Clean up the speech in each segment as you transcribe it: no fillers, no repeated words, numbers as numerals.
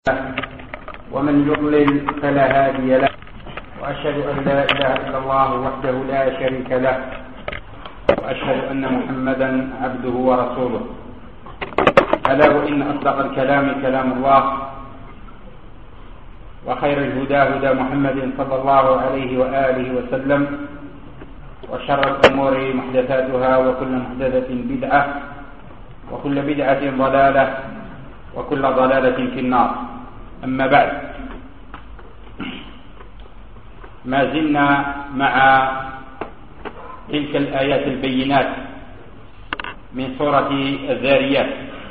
ومن يضلل فلا هادي له، وأشهد أن لا إله إلا الله وحده لا شريك له، وأشهد أن محمدا عبده ورسوله. ألا وإن أصدق الكلام كلام الله، وخير الهدى هدى محمد صلى الله عليه وآله وسلم، وشر الأمور محدثاتها، وكل محدثة بدعة، وكل بدعة ضلالة، وكل ضلالة في النار. أما بعد، ما زلنا مع تلك الآيات البينات من سورة الذاريات،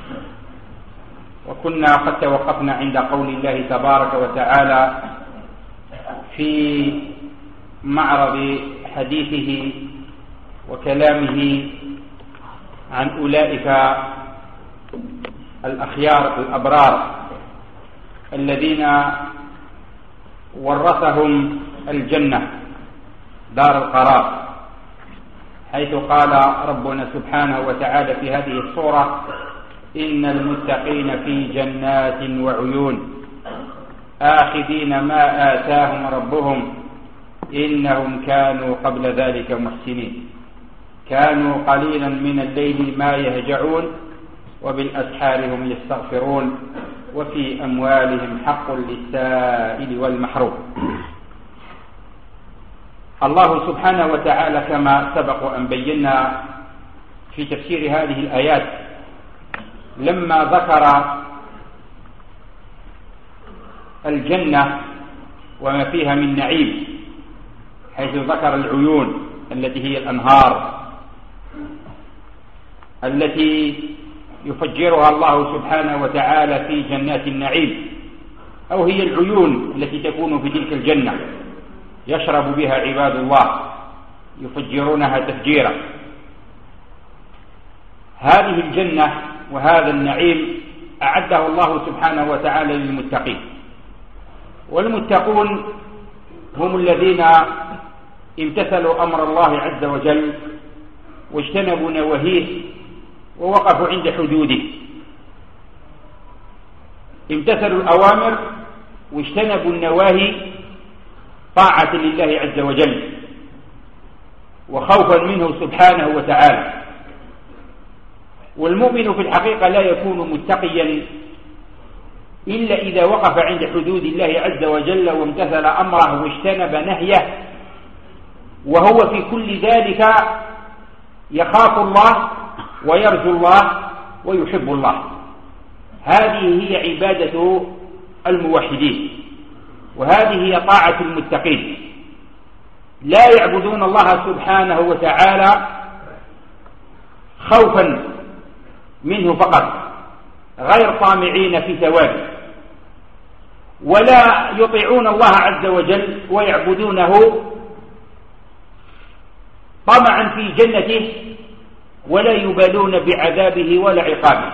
وكنا قد توقفنا عند قول الله تبارك وتعالى في معرض حديثه وكلامه عن أولئك الأخيار الأبرار الذين ورثهم الجنة دار القرار، حيث قال ربنا سبحانه وتعالى في هذه السورة: إن المتقين في جنات وعيون آخذين ما آتاهم ربهم إنهم كانوا قبل ذلك محسنين كانوا قليلا من الليل ما يهجعون وبالأسحار هم يستغفرون وفي أموالهم حق للسائل والمحروم. الله سبحانه وتعالى كما سبق أن بينا في تفسير هذه الآيات، لما ذكر الجنة وما فيها من نعيم، حيث ذكر العيون التي هي الأنهار التي يفجرها الله سبحانه وتعالى في جنات النعيم، أو هي العيون التي تكون في تلك الجنة يشرب بها عباد الله يفجرونها تفجيرا. هذه الجنة وهذا النعيم أعده الله سبحانه وتعالى للمتقين، والمتقون هم الذين امتثلوا أمر الله عز وجل واجتنبوا نواهيه ووقفوا عند حدوده، امتثلوا الأوامر واجتنبوا النواهي طاعة لله عز وجل وخوفا منه سبحانه وتعالى. والمؤمن في الحقيقة لا يكون متقيا إلا إذا وقف عند حدود الله عز وجل وامتثل أمره واجتنب نهيه، وهو في كل ذلك يخاف الله ويرجو الله ويحب الله. هذه هي عبادة الموحدين، وهذه هي طاعة المتقين. لا يعبدون الله سبحانه وتعالى خوفا منه فقط غير طامعين في ثوابه، ولا يطيعون الله عز وجل ويعبدونه طمعا في جنته، ولا يبالون بعذابه ولا عقابه،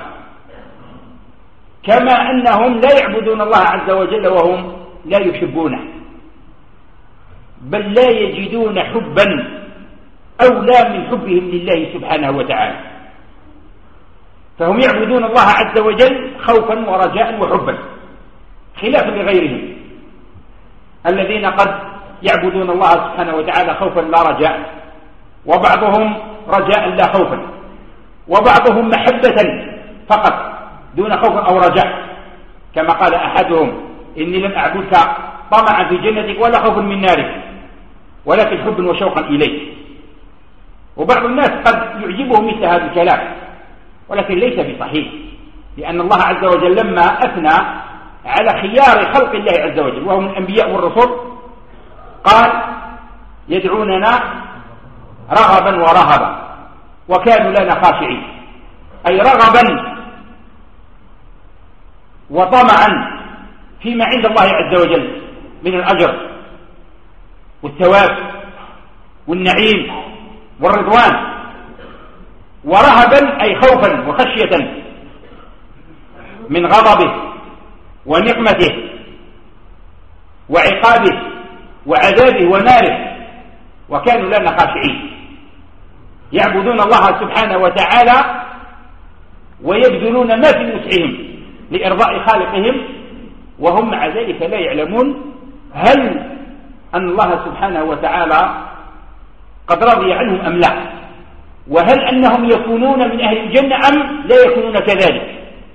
كما أنهم لا يعبدون الله عز وجل وهم لا يحبونه، بل لا يجدون حبا أولى من حبهم لله سبحانه وتعالى. فهم يعبدون الله عز وجل خوفا ورجاء وحبا، خلافا لغيرهم الذين قد يعبدون الله سبحانه وتعالى خوفا لا رجاء، وبعضهم رجاء لا خوفا، وبعضهم محبة فقط دون خوف أو رجاء، كما قال أحدهم: إني لم أعبدك طمعا في جنتك ولا خوف من نارك، ولكن حب وشوقا إليك. وبعض الناس قد يعجبه مثل هذا الكلام، ولكن ليس بصحيح، لأن الله عز وجل لما أثنى على خيار خلق الله عز وجل وهم الأنبياء والرسل قال: يدعوننا رغبا ورهبا وكانوا لنا خاشعين، أي رغبا وطمعا فيما عند الله عز وجل من الأجر والثواب والنعيم والرضوان، ورهبا أي خوفا وخشية من غضبه ونقمته وعقابه وعذابه وناره، وكانوا لنا خاشعين، يعبدون الله سبحانه وتعالى ويبذلون ما في وسعهم لإرضاء خالقهم وهم مع ذلك لا يعلمون هل أن الله سبحانه وتعالى قد رضي عنهم أم لا، وهل أنهم يكونون من أهل الجنة أم لا يكونون كذلك.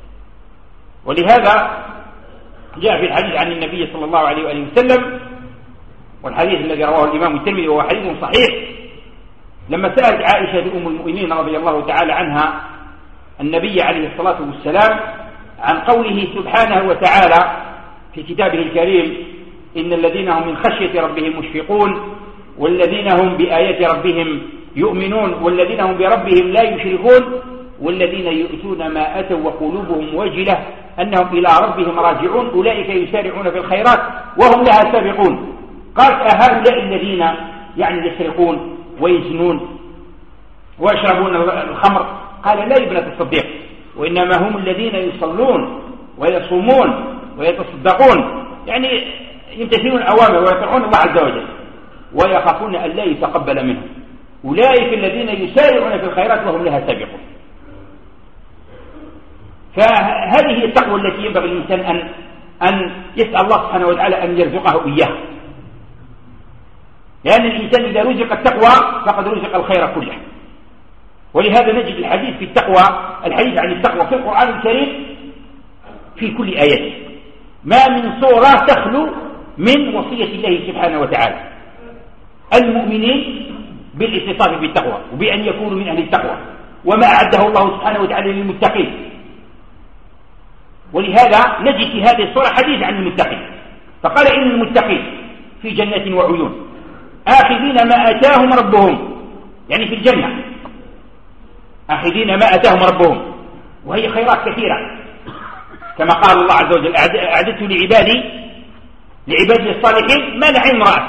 ولهذا جاء في الحديث عن النبي صلى الله عليه وآله وسلم، والحديث الذي رواه الإمام الترمذي وهو حديث صحيح، لما سألت عائشة أم المؤمنين رضي الله تعالى عنها النبي عليه الصلاة والسلام عن قوله سبحانه وتعالى في كتابه الكريم: إن الذين هم من خشية ربهم مشفقون والذين هم بآيات ربهم يؤمنون والذين هم بربهم لا يشركون والذين يؤتون ما أتوا وقلوبهم وجلة أنهم إلى ربهم راجعون أولئك يسارعون في الخيرات وهم لها سابقون. قالت: أهؤلاء الذين يعني يسرقون ويزنون ويشربون الخمر؟ قال: لا يا ابنة الصديق، وإنما هم الذين يصلون ويصومون ويتصدقون، يعني يمتثلون الأوامر ويطيعون الله عز وجل ويخافون أن لا يتقبل منهم، أولئك الذين يسارعون في الخيرات وهم لها سابقون. فهذه التقوى التي ينبغي الإنسان أن يسأل الله سبحانه وتعالى أن يرزقه إياها، لأن الإنسان إذا رزق التقوى فقد رزق الخير كله. ولهذا نجد الحديث في التقوى، الحديث عن التقوى في القرآن الكريم في كل آية، ما من سورة تخلو من وصية الله سبحانه وتعالى المؤمنين بالاتصاف بالتقوى وبأن يكونوا من أهل التقوى وما أعده الله سبحانه وتعالى للمتقين. ولهذا نجد في هذه السورة حديث عن المتقين، فقال: إن المتقين في جنات وعيون آخذين ما آتاهم ربهم، يعني في الجنة آخذين ما آتاهم ربهم، وهي خيرات كثيرة كما قال الله عز وجل: أعددت لعبادي الصالحين ما لا عين رأت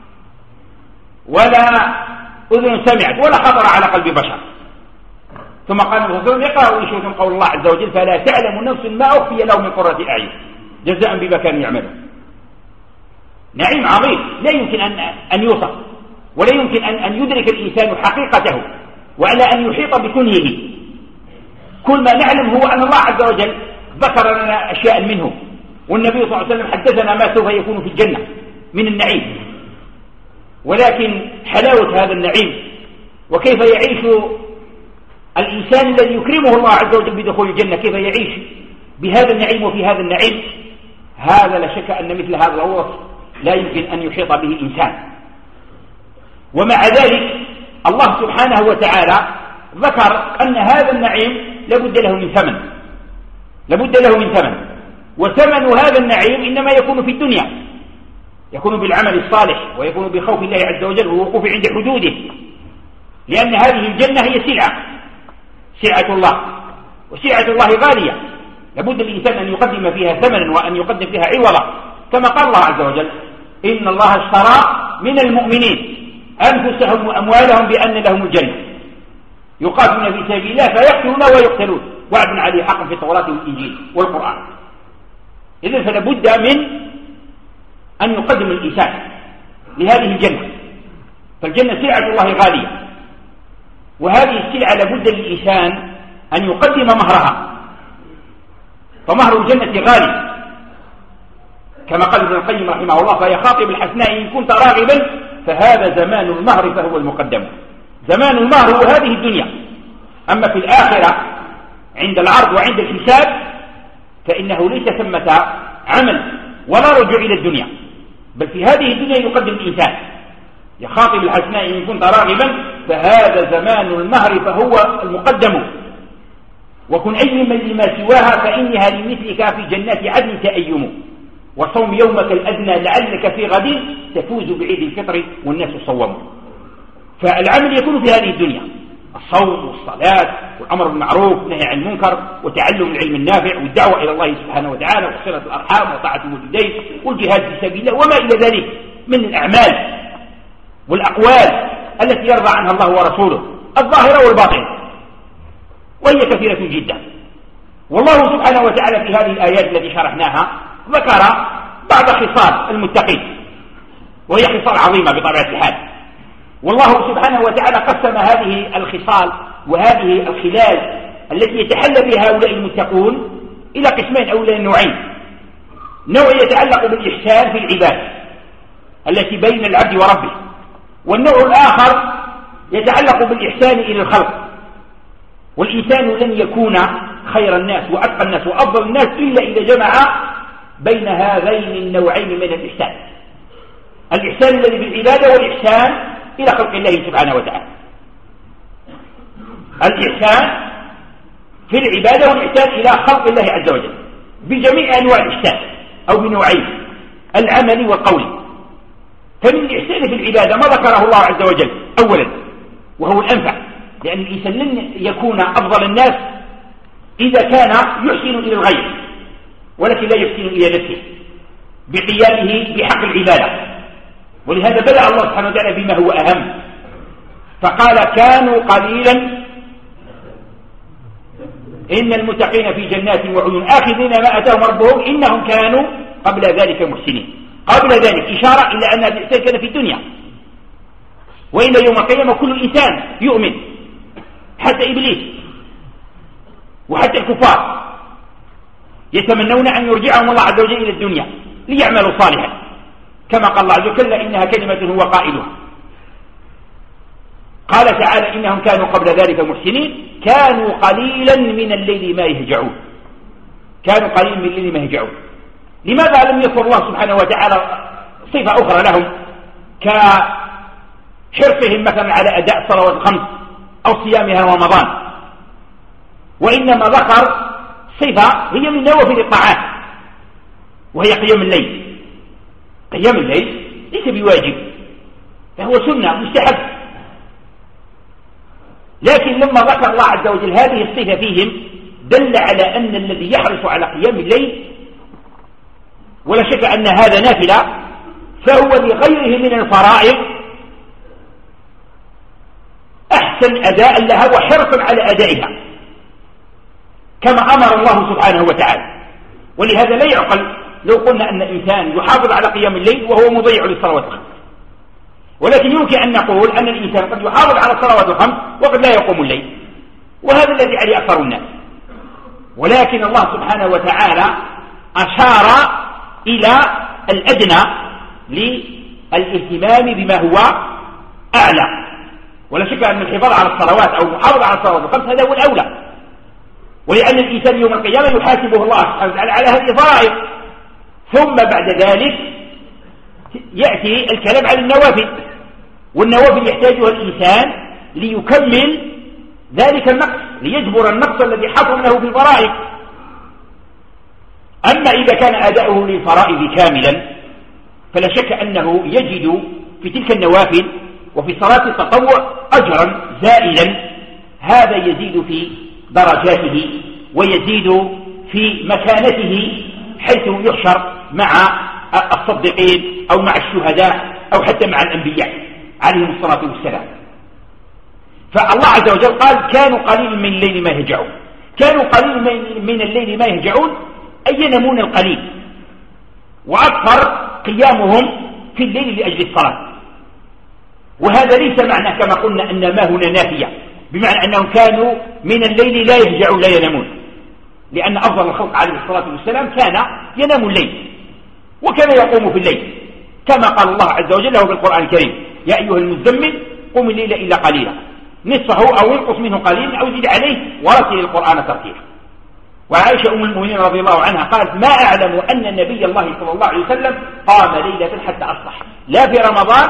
ولا أذن سمعت ولا خطر على قلب بشر. ثم قال النبي صلى الله عليه وسلم: يقرأوا إن قول الله عز وجل: فلا تعلم نفس ما أخفي لهم من قرة أعين جزاء بما كانوا يعملون. نعيم عظيم لا يمكن أن يوصف، ولا يمكن أن يدرك الإنسان حقيقته وعلى أن يحيط بكنهه. كل ما نعلم هو أن الله عز وجل ذكر لنا أشياء منه، والنبي صلى الله عليه وسلم حدثنا ما سوف يكون في الجنة من النعيم. ولكن حلاوة هذا النعيم وكيف يعيش الإنسان الذي يكرمه الله عز وجل بدخول الجنة، كيف يعيش بهذا النعيم وفي هذا النعيم، هذا لا شك أن مثل هذا الوصف لا يمكن أن يحيط به إنسان. ومع ذلك الله سبحانه وتعالى ذكر أن هذا النعيم لابد له من ثمن، وثمن هذا النعيم إنما يكون في الدنيا، يكون بالعمل الصالح ويكون بخوف الله عز وجل والوقوف عند حدوده، لأن هذه الجنة هي سلعة الله، وسلعة الله غالية، لابد الإنسان أن يقدم فيها ثمنا وأن يقدم فيها عوضا، كما قال الله عز وجل: إن الله اشترى من المؤمنين أنفسهم وأموالهم بأن لهم الجنة يقاتلون في سبيل الله فيقتلون ويقتلون وعد عليه حق في التوراة والإنجيل والقرآن. إذن فلابد من أن يقدم الإنسان لهذه الجنة، فالجنة سلعة الله غالية، وهذه السلعة لابد للإنسان أن يقدم مهرها، فمهر الجنة غالي كما قال ابن القيم رحمه الله: فيخاطب الحسناء إن كنت راغبا فهذا زمان المهر فهو المقدم. زمان المهر هو هذه الدنيا، أما في الآخرة عند العرض وعند الحساب فإنه ليس ثمة عمل ولا رجوع إلى الدنيا، بل في هذه الدنيا يقدم الإنسان. يخاطب الحسناء إن كنت راغبا فهذا زمان المهر فهو المقدم، وكن أيما لما سواها فإنها لمثلك في جنات عدن تأيم، وصوم يومك الأدنى لعلك في غد تفوز بعيد الفطر والناس صوموا. فالعمل يكون في هذه الدنيا، الصوم والصلاة والأمر بالمعروف والنهي عن المنكر وتعلم العلم النافع والدعوة إلى الله سبحانه وتعالى وصلة الأرحام وطاعة الوالدين والجهاد في سبيل الله وما إلى ذلك من الأعمال والأقوال التي يرضى عنها الله ورسوله الظاهرة والباطنة، وهي كثيرة جدا. والله سبحانه وتعالى في هذه الآيات التي شرحناها ذكر بعض خصال المتقين، وهي خصال عظيمة بطبيعة الحال. والله سبحانه وتعالى قسم هذه الخصال وهذه الخلال التي يتحلى بها هؤلاء المتقون إلى قسمين أو إلى نوعين. نوع يتعلق بالإحسان في العبادة التي بين العبد وربه، والنوع الآخر يتعلق بالإحسان إلى الخلق. والإنسان لن يكون خير الناس وأتقى الناس وأفضل الناس إلا إذا جمع بين هذين النوعين من الإحسان، الإحسان الذي في العبادة والإحسان إلى خلق الله سبحانه وتعالى. الإحسان في العبادة والإحسان إلى خلق الله عز وجل بجميع أنواع الإحسان أو بنوعين، العمل والقول. فمن الإحسان في العبادة ما ذكره الله عز وجل أولا وهو الأنفع، لأن الإنسان لن يكون أفضل الناس إذا كان يحسن إلى الغير ولكن لا يحسن إلى نفسه بقيامه بحق العبادة. ولهذا بدأ الله سبحانه وتعالى بما هو أهم، فقال كانوا قليلا إن المتقين في جنات وعيون آخذين ما أتاهم ربهم إنهم كانوا قبل ذلك محسنين. قبل ذلك إشارة إلى أن الإنسان كان في الدنيا، وإلى يوم القيامة كل إنسان يؤمن حتى إبليس وحتى الكفار يتمنون أن يرجعهم الله عز وجل إلى الدنيا ليعملوا صالحا، كما قال الله عز وجل إنها كلمة هو قائلها. قال تعالى إنهم كانوا قبل ذلك محسنين كانوا قليلا من الليل ما يهجعون. كانوا قليلا من الليل ما يهجعون. لماذا لم يذكر الله سبحانه وتعالى صفة أخرى لهم كحرصهم مثلا على أداء الصلوات الخمس أو صيامها رمضان، وإنما ذكر صفة هي من نوافل الطاعات وهي قيام الليل. قيام الليل ليس بواجب، فهو سنة مستحب، لكن لما ذكر الله عز وجل هذه الصفة فيهم دل على أن الذي يحرص على قيام الليل ولا شك أن هذا نافلة فهو لغيره من الفرائض أحسن أداء لها وحرصا على أدائها كما أمر الله سبحانه وتعالى. ولهذا لا يعقل لو قلنا أن إنسان يحافظ على قيام الليل وهو مضيع للصلوات الخمس، ولكن يمكن أن نقول أن الإنسان قد يحافظ على الصلوات الخمس وقد لا يقوم الليل، وهذا الذي عليه أكثر الناس. ولكن الله سبحانه وتعالى أشار إلى الأدنى للاهتمام بما هو أعلى، ولا شك أن الحفاظ على الصلوات أو المحافظة على الصلوات الخمس هذا هو الأولى، ولأن الإنسان يوم القيامة يحاسبه الله سبحانه وتعالى على هذه الفرائض، ثم بعد ذلك يأتي الكلام على النوافل، والنوافل يحتاجها الإنسان ليكمل ذلك النقص، ليجبر النقص الذي حصل له في الفرائض. أما إذا كان أداؤه للفرائض كاملا فلا شك أنه يجد في تلك النوافل وفي صلاة التطوع أجرا زائدا، هذا يزيد في درجاته ويزيد في مكانته حيث يحشر مع الصديقين أو مع الشهداء أو حتى مع الأنبياء عليهم الصلاة والسلام. فالله عز وجل قال كانوا قليل من الليل ما يهجعون. كانوا قليل من الليل ما يهجعون أي ينامون القليل، وأكثر قيامهم في الليل لأجل الصلاة. وهذا ليس معنى كما قلنا أن ما هنا نافية، بمعنى أنهم كانوا من الليل لا يهجعون لا ينامون، لأن أفضل الخلق عليه الصلاة والسلام كان ينام الليل وكان يقوم في الليل، كما قال الله عز وجل له بالقرآن الكريم يا أيها المزمل قم الليل إلا قليلا نصفه أو ينقص منه قليلا أو زد عليه ورتل القرآن ترتيلا. وعائشة أم المؤمنين رضي الله عنها قالت ما أعلم أن نبي الله صلى الله عليه وسلم قام ليلة حتى أصبح، لا في رمضان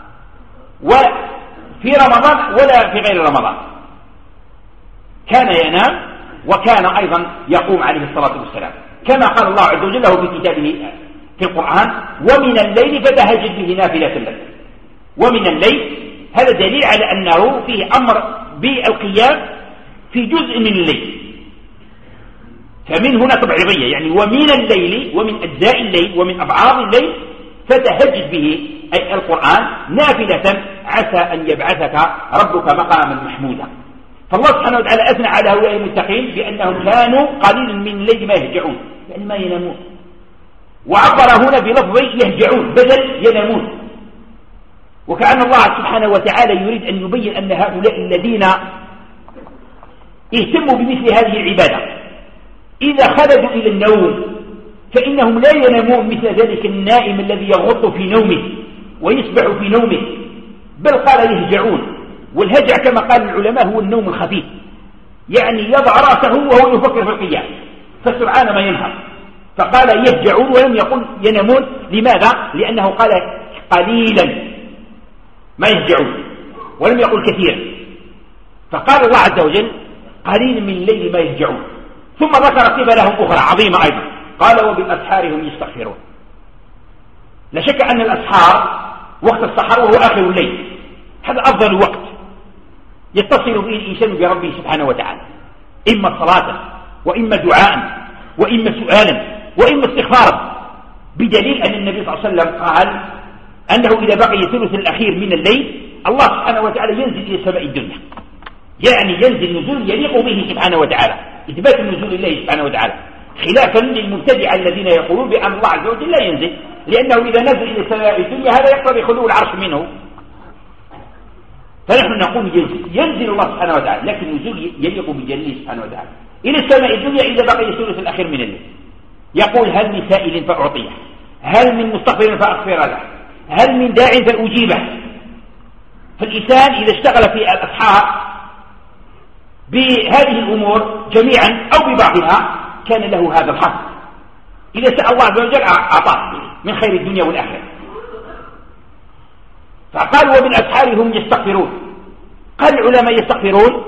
ولا في غير رمضان، كان ينام وكان أيضا يقوم عليه الصلاة والسلام، كما قال الله عز وجل له في كتابه في القرآن ومن الليل فتهجد به نافلة لك. ومن الليل هذا دليل على أنه فيه أمر بالقيام في جزء من الليل، فمن هنا تبعيضية، يعني ومن الليل ومن أجزاء الليل ومن أبعاض الليل فتهجد به أي القرآن نافلة عسى أن يبعثك ربك مقاما محمودا. فالله سبحانه وتعالى أثنى على هؤلاء المتقين بأنهم كانوا قليلا من الليل ما يهجعون، يعني ما ينامون، وعبر هنا بلفظ يهجعون بدل ينامون، وكأن الله سبحانه وتعالى يريد أن يبين أن هؤلاء الذين اهتموا بمثل هذه العبادة إذا خلدوا إلى النوم فإنهم لا ينامون مثل ذلك النائم الذي يغط في نومه ويسبح في نومه، بل قال يهجعون. والهجع كما قال العلماء هو النوم الخفيف، يعني يضع رأسه وهو يفكر في القيام فسرعان ما ينهض، فقال يهجعون ولم يقل ينامون. لماذا؟ لأنه قال قليلا ما يهجعون ولم يقل كثيرا، فقال الله عز وجل قليل من الليل ما يهجعون. ثم ذكر صفة لهم أخرى عظيمة أيضا، قال وبالأسحار هم يستغفرون. لا شك أن الأسحار وقت السحر وهو آخر الليل، هذا أفضل وقت يتصل به الإنسان بربه سبحانه وتعالى، إما صلاة وإما دعاء وإما سؤالا وإما استغفارا، بدليل أن النبي صلى الله عليه وسلم قال أنه إذا بقي ثلث الأخير من الليل الله سبحانه وتعالى ينزل إلى سماء الدنيا، يعني ينزل نزول يليق به سبحانه وتعالى، إثبات النزول الله سبحانه وتعالى، خلافا للمبتدعة الذين يقولون بأن الله عز وجل لا ينزل، لأنه إذا نزل إلى سماء الدنيا هذا يقتضي خلو العرش منه. فنحن نقول ينزل الله سبحانه وتعالى، لكن نزول يليق بجلاله سبحانه وتعالى إلى السماء الدنيا إذا بقي الثلث الأخير من الليل. يقول هل من سائل فأعطيه، هل من مستغفر فأغفر له، هل من داع فأجيبه. فالإنسان إذا اشتغل في الأسحار بهذه الأمور جميعا أو ببعضها كان له هذا الحظ، إذا سأل الله عز وجل أعطاه من خير الدنيا والآخرة. فقال وبالأسحار هم يستغفرون. قال العلماء يستغفرون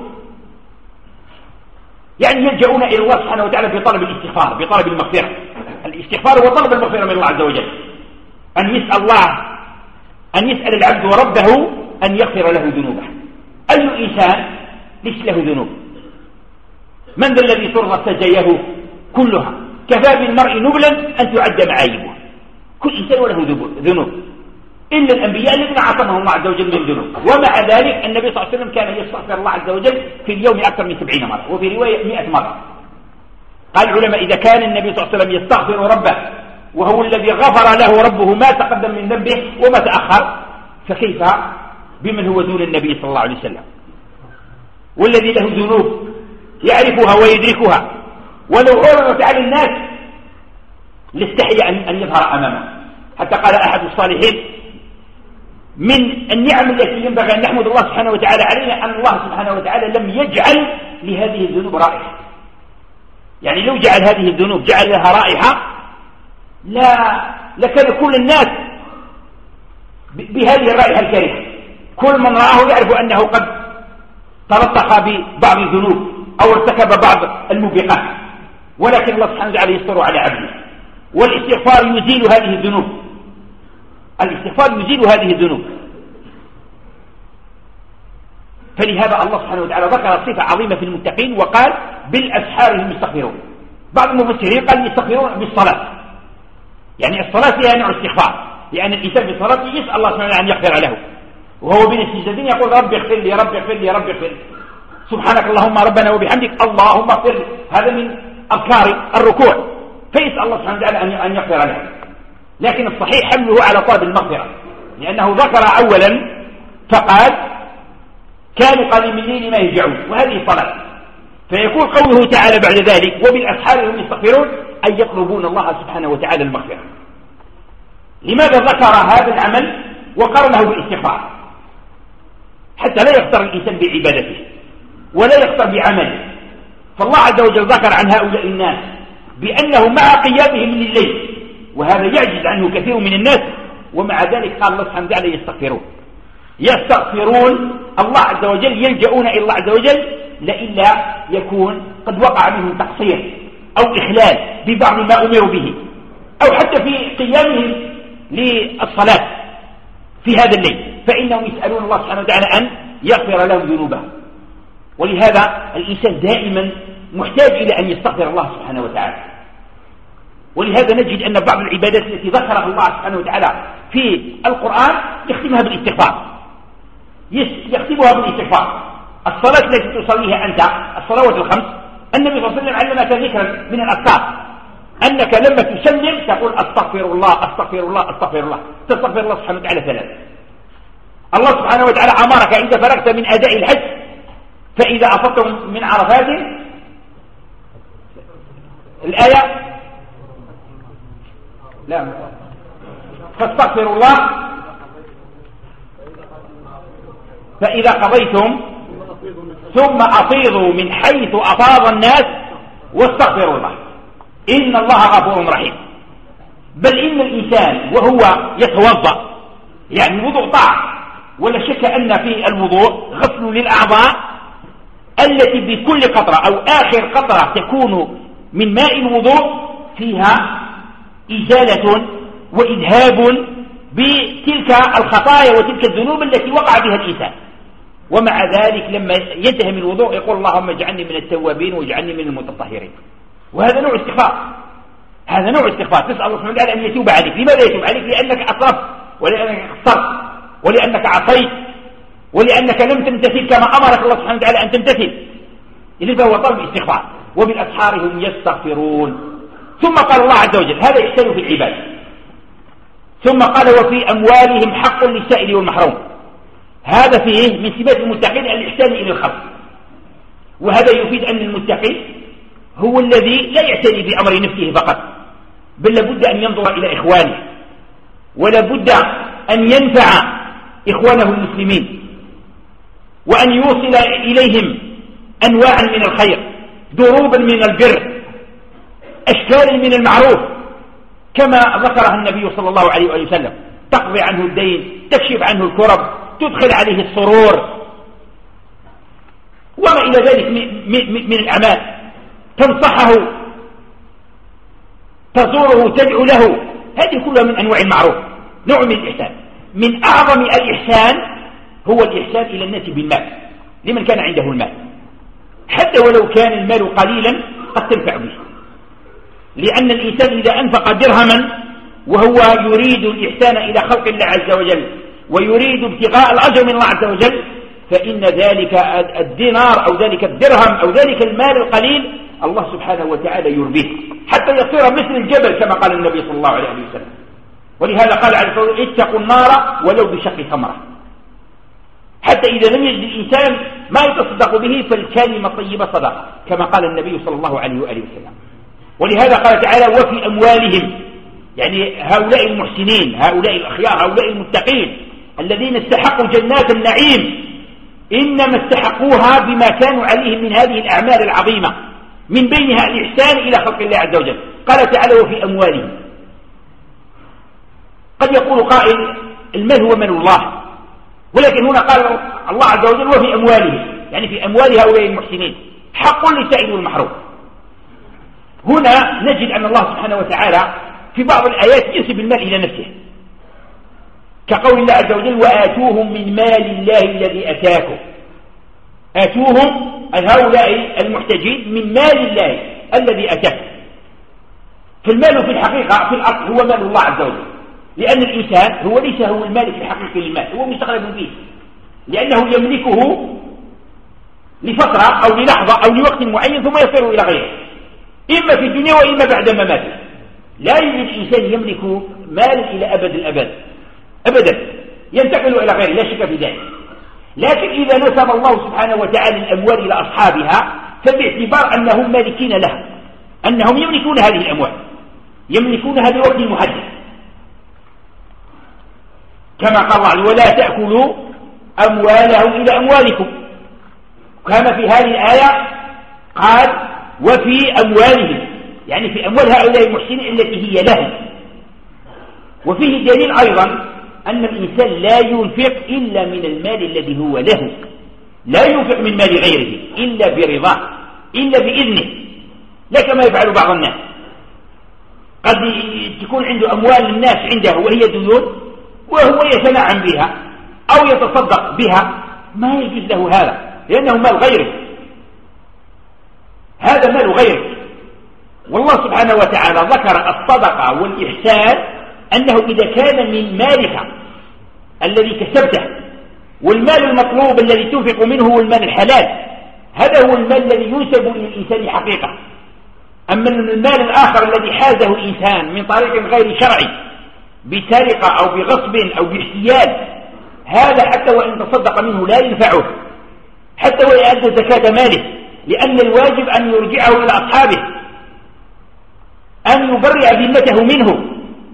يعني يلجؤون إلى الله سبحانه وتعالى في طلب الاستغفار، بطلب المغفرة. الاستغفار هو طلب المغفرة من الله عز وجل، أن يسأل الله، أن يسأل العبد وربه أن يغفر له ذنوبه. أي إنسان ليس له ذنوب؟ من ذا الذي ترضى سجاياه كلها؟ كفى بالمرء نبلا أن تعد معايبه. كل إنسان وله ذنوب إلا الأنبياء الذين عصمهم الله عز وجل من ذنوب، ومع ذلك النبي صلى الله عليه وسلم كان يستغفر الله عز وجل في اليوم أكثر من 70 مرة، وفي رواية 100 مرة. قال العلماء إذا كان النبي صلى الله عليه وسلم يستغفر ربه وهو الذي غفر له ربه ما تقدم من ذنبه وما تأخر، فكيف بمن هو دون النبي صلى الله عليه وسلم، والذي له ذنوب يعرفها ويدركها، ولو عرضت على الناس لاستحي أن يظهر أمامه. حتى قال أحد الصالحين من النعم التي ينبغي أن نحمد الله سبحانه وتعالى علينا أن الله سبحانه وتعالى لم يجعل لهذه الذنوب رائحة. يعني لو جعل هذه الذنوب جعل لها رائحة لكان كل الناس بهذه الرائحة الكريهة، كل من رآه يعرف أنه قد تلطخ ببعض الذنوب أو ارتكب بعض الموبقات، ولكن الله سبحانه وتعالى يستر على عبده. والاستغفار يزيل هذه الذنوب، الاستغفار يزيل هذه الذنوب. فلهذا الله سبحانه وتعالى ذكر صفة عظيمة في المتقين وقال بالأسحار هم يستغفرون. بعض المفسرين قال يستغفرون بالصلاة، يعني الصلاة فيها نوع استغفار، لأن الإنسان في الصلاة يسأل الله سبحانه وتعالى أن يغفر له، وهو بين السجدتين يقول رب اغفر لي رب اغفر لي رب اغفر لي، سبحانك اللهم ربنا وبحمدك اللهم اغفر لي. هذا من أذكار الركوع، فيسأل الله سبحانه وتعالى أن يغفر له. لكن الصحيح حمله على طلب المغفرة، لأنه ذكر أولا فقال كانوا قليل من الليل ما يهجعون، وهذه صلاة. فيكون قوله تعالى بعد ذلك وبالأسحار هم يستغفرون أي يطلبون الله سبحانه وتعالى المغفرة. لماذا ذكر هذا العمل وقرنه بالاستغفار؟ حتى لا يختار الإنسان بعبادته ولا يختار بعمله. فالله عز وجل ذكر عن هؤلاء الناس بأنه مع قيامهم من الليل، وهذا يعجز عنه كثير من الناس، ومع ذلك قال الله سبحانه وتعالى يستغفرون الله عز وجل، يلجؤون إلى الله عز وجل لئلا يكون قد وقع منهم تقصير أو إخلال ببعض ما أمروا به، أو حتى في قيامهم للصلاة في هذا الليل، فإنهم يسألون الله سبحانه وتعالى أن يغفر لهم ذنوبهم. ولهذا الإنسان دائما محتاج إلى أن يستغفر الله سبحانه وتعالى. ولهذا نجد أن بعض العبادات التي ذكرها الله سبحانه وتعالى في القرآن يختمها بالاستغفار، يختمها بالاستغفار. الصلاة التي تصليها أنت، الصلوات الخمس، النبي صلى الله عليه وسلم علمك ذكرا من الأذكار أنك لما تسلم تقول أستغفر الله أستغفر الله أستغفر الله، تستغفر الله سبحانه وتعالى 3. الله سبحانه وتعالى أمرك إذا فرغت من أداء الحج فإذا أفضتم من عرفات، الآية لا، فاستغفروا الله فإذا قضيتم ثم أفيضوا من حيث أفاض الناس واستغفروا الله إن الله غفور رحيم. بل إن الإنسان وهو يتوضأ، يعني الوضوء طاعة، ولا شك أن في الوضوء غسل للأعضاء التي بكل قطرة أو آخر قطرة تكون من ماء الوضوء فيها إزالة وإذهاب بتلك الخطايا وتلك الذنوب التي وقع بها الإنسان. ومع ذلك لما ينتهي من الوضوء يقول اللهم اجعلني من التوابين واجعلني من المتطهرين. وهذا نوع استغفار، هذا نوع استغفار، تسأل الله سبحانه وتعالى أن يتوب عليك. لماذا يتوب عليك؟ لأنك أسرفت، ولأنك قصرت، ولأنك عصيت، ولأنك لم تمتثل كما أمرك الله سبحانه وتعالى أن تمتثل. إذن فهو طلب استغفار. وبالأسحار هم يستغفرون. ثم قال الله عز وجل هذا يحتل في العباد، ثم قال وفي أموالهم حق للسائل والمحروم. هذا فيه من صفات المتقين الإحسان إلى الخلق. وهذا يفيد أن المتقي هو الذي لا يعتني بأمر نفسه فقط، بل لابد أن ينظر إلى إخوانه، ولابد أن ينفع إخوانه المسلمين، وأن يوصل إليهم أنواعا من الخير، دروبا من البر، أشكال من المعروف، كما ذكرها النبي صلى الله عليه وسلم: تقضي عنه الدين، تكشف عنه الكرب، تدخل عليه السرور، وما إلى ذلك من الأعمال، تنصحه، تزوره، تدعو له. هذه كلها من أنواع المعروف، نوع من الإحسان. من أعظم الإحسان هو الإحسان إلى الناس بالمال، لمن كان عنده المال، حتى ولو كان المال قليلا قد تنفع به. لأن الإنسان إذا أنفق درهما وهو يريد الإحسان إلى خلق الله عز وجل ويريد ابتغاء الأجر من الله عز وجل، فإن ذلك الدينار أو ذلك الدرهم أو ذلك المال القليل الله سبحانه وتعالى يربيه حتى يصير مثل الجبل كما قال النبي صلى الله عليه وسلم. ولهذا قال عليه الصلاة والسلام: اتقوا النار ولو بشق ثمرة. حتى إذا لم يجد الإنسان ما يتصدق به فالكلمة الطيبة صدقة، كما قال النبي صلى الله عليه وآله وسلم. ولهذا قال تعالى: وفي أموالهم، يعني هؤلاء المحسنين، هؤلاء الأخيار، هؤلاء المتقين الذين استحقوا جنات النعيم، إنما استحقوها بما كانوا عليه من هذه الأعمال العظيمة، من بينها الإحسان إلى خلق الله عز وجل. قال تعالى: وفي أموالهم. قد يقول قائل: المال هو مال الله، ولكن هنا قال الله عز وجل: وفي أموالهم، يعني في أموال هؤلاء المحسنين حق للسائل والمحروم. هنا نجد أن الله سبحانه وتعالى في بعض الآيات ينسب المال إلى نفسه، كقول الله عز وجل: وآتوهم من مال الله الذي أتاكم. آتوهم هؤلاء المحتاجين من مال الله الذي أتاكم. فالمال في الحقيقة في الأصل هو مال الله عز وجل، لأن الإنسان هو ليس هو المالك في حقيقة المال، هو مستغرب فيه، لأنه يملكه لفترة أو للحظة أو لوقت معين ثم يصير إلى غيره، إما في الدنيا وإما بعد مماته. لا يوجد إنسان يملك مال إلى أبد الأبد أبدا، ينتقل إلى غيره، لا شك في ذلك. لكن إذا نسب الله سبحانه وتعالى الأموال إلى أصحابها فباعتبار أنهم مالكين لها، أنهم يملكون هذه الأموال، يملكونها لوقت محدد، كما قال الله: ولا تأكلوا أموالهم إلى أموالكم. كما في هذه الآية قال: وفي أموالهم، يعني في أموال هؤلاء المحسنين التي هي لهم. وفيه دليل أيضا أن الإنسان لا ينفق إلا من المال الذي هو له، لا ينفق من مال غيره إلا برضاه، إلا بإذنه، لا كما يفعل بعض الناس. قد تكون عنده أموال الناس عنده وهي ديون وهو يتنعم بها أو يتصدق بها، ما يجوز له هذا، لأنه مال غيره، هذا مال غيره. والله سبحانه وتعالى ذكر الصدقة والإحسان أنه إذا كان من مالك الذي كسبته، والمال المطلوب الذي تنفق منه هو المال الحلال، هذا هو المال الذي ينسب للإنسان حقيقة. أما المال الآخر الذي حازه الإنسان من طريق غير شرعي، بسرقة أو بغصب أو باحتيال، هذا حتى وإن تصدق منه لا ينفعه، حتى وإن أدى زكاة ماله، لأن الواجب أن يرجعه إلى أصحابه، أن يبرئ ذمته منه،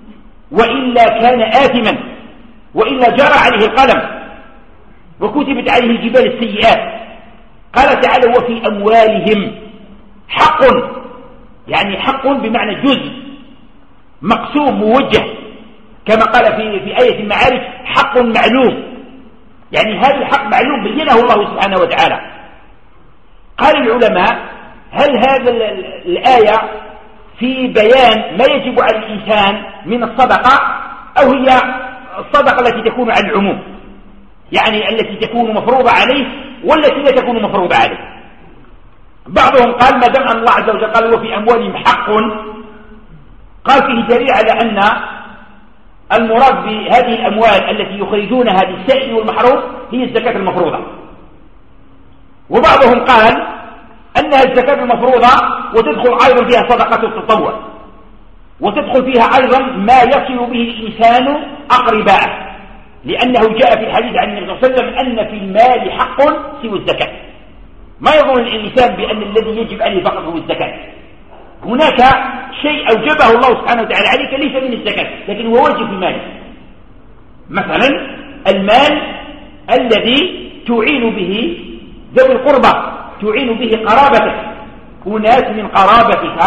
وإلا كان آثما، وإلا جرى عليه القلم وكتبت عليه الجبال السيئات. قال تعالى وفي أموالهم حق، يعني حق بمعنى جزء مقسوم موجه، كما قال في آية المعارج حق معلوم، يعني هذا الحق معلوم بينه الله سبحانه وتعالى. قال العلماء هل هذا الآية في بيان ما يجب على الإنسان من الصدقة، أو هي الصدقة التي تكون على العموم، يعني التي تكون مفروضة عليه والتي لا تكون مفروضة عليه؟ بعضهم قال ما دام الله عز وجل قال وفي أموالهم حق، قال فيه دليل على أن المراد بهذه الأموال التي يخرجونها للسائل والمحروم هي الزكاة المفروضة. وبعضهم قال أنها الزكاة المفروضة وتدخل أيضا فيها صدقة التطوع، وتدخل فيها أيضا ما يصل به الإنسان أقرباءه، لأنه جاء في الحديث عن النبي صلى الله عليه وسلم أن في المال حق سوى الزكاة. ما يظن الإنسان بأن الذي يجب عليه فقط هو الزكاة، هناك شيء أوجبه الله سبحانه وتعالى عليك ليس من الزكاة لكن هو واجب في مالك. مثلا المال الذي تعين به ذوي القربى، تعين به قرابتك، أناس من قرابتك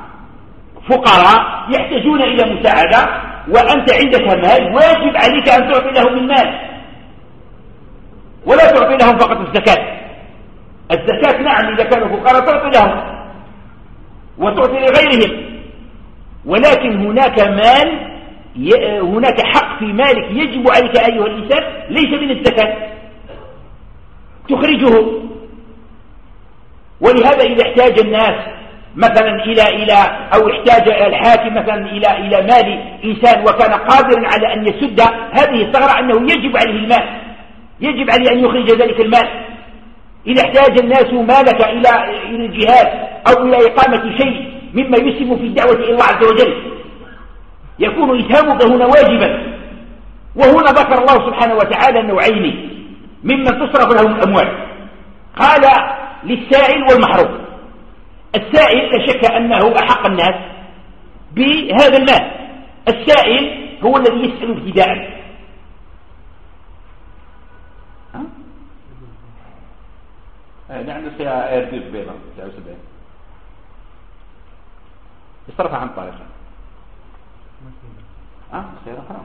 فقراء يحتاجون إلى مساعدة، وأنت عندك مال واجب عليك أن تعطي لهم المال، ولا تعطي لهم فقط الزكاة. الزكاة نعم إذا كانوا فقراء تعطي لهم وتعطي لغيرهم، ولكن هناك مال، هناك حق في مالك يجب عليك أيها الإنسان ليس من الزكاة تخرجه. ولهذا إذا احتاج الناس مثلا إلى أو احتاج الحاكم مثلا إلى مال إنسان وكان قادرا على أن يسد هذه الثغرة، أنه يجب عليه المال، يجب عليه أن يخرج ذلك المال. إذا احتاج الناس مالك إلى الجهاد أو إلى إقامة شيء مما يسهم في الدعوة إلى الله عز وجل، يكون إسهامك هنا واجبا. وهنا ذكر الله سبحانه وتعالى النوعين ممن تصرف لهم الأموال، قال للسائل والمحروم. السائل لا شك أنه أحق الناس بهذا المال. السائل هو الذي يسأل ابتداء. نعم فيها ايربيس بيضاء 79 يصرفها عن طريقه سيارة حرام،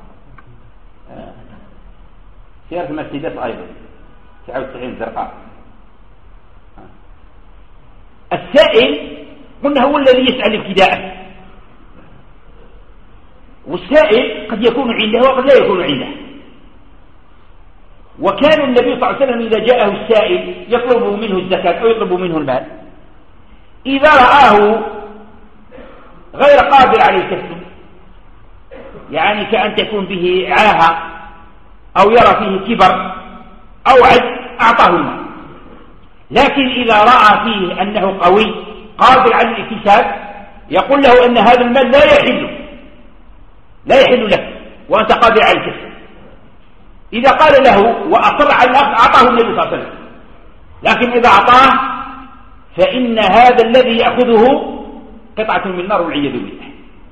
سيارة مرسيدس أيضا 99 زرقاء. السائل قلنا هو الذي يسأل ابتداء، والسائل قد يكون عنده وقد لا يكون عنده. وكان النبي صلى الله عليه وسلم إذا جاءه السائل يطلب منه الزكاة أو يطلب منه المال، إذا رآه غير قادر على الكسب، يعني كأن تكون به عاهة أو يرى فيه كبر أو عجز، أعطاه المال. لكن إذا رأى فيه أنه قوي قادر على الاكتساب يقول له أن هذا المال لا يحل لك وأنت قادر على الكسب. إذا قال له وأصر على الأخذ أعطاه النبي صلى الله عليه وسلم، لكن إذا أعطاه فإن هذا الذي يأخذه قطعة من النار والعياذ بالله،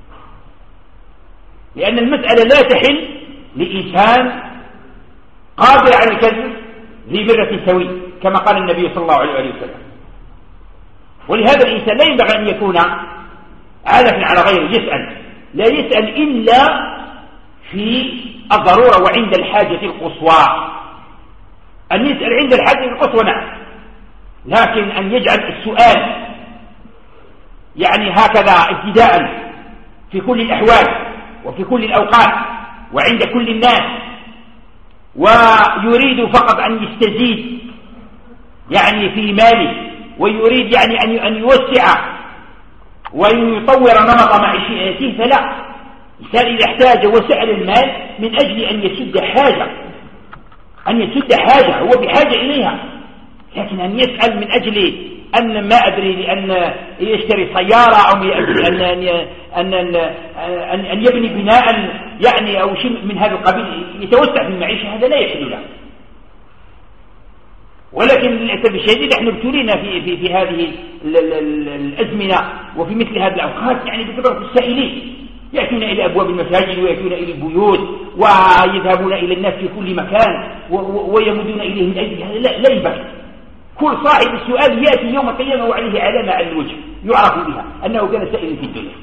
لأن المسألة لا تحل لإنسان قادر على الكذب ذي مرة سوي كما قال النبي صلى الله عليه وسلم. ولهذا الإنسان لا ينبغي أن يكون عالفا على غيره، لا يسأل إلا في الضرورة وعند الحاجة القصوى. أن يسأل عند الحاجة القصوى نعم، لكن أن يجعل السؤال يعني هكذا ابتداء في كل الأحوال وفي كل الأوقات وعند كل الناس، ويريد فقط أن يستزيد يعني في ماله، ويريد يعني أن يوسع ويطور نمط معيشته، فلا. الإنسان إذا احتاج وسأل المال من أجل أن يسد حاجة هو بحاجة إليها، لكن أن يسأل من أجل أن ما أدري لأن يشتري سيارة أو أن يبني بناء يعني أو شيء من هذا القبيل يتوسع في المعيشة، هذا لا يحل له. ولكن للأسف الشديد نحن ابتلينا في هذه الأزمنة وفي مثل هذه الأوقات يعني بكثرة السائلين، يأتون إلى أبواب المساجد ويأتون إلى البيوت ويذهبون إلى الناس في كل مكان ويمدون إليهم الأيدي. هذا لا ينبغي. كل صاحب السؤال يأتي يوم القيامة وعليه علامة على الوجه يعرف بها أنه كان سائلا في الدنيا.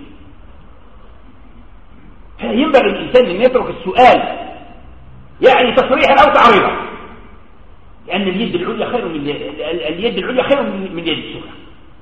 فينبغي الإنسان أن يترك السؤال يعني تصريحا أو تعريضا، لأن اليد العليا خير من اليد السفلى.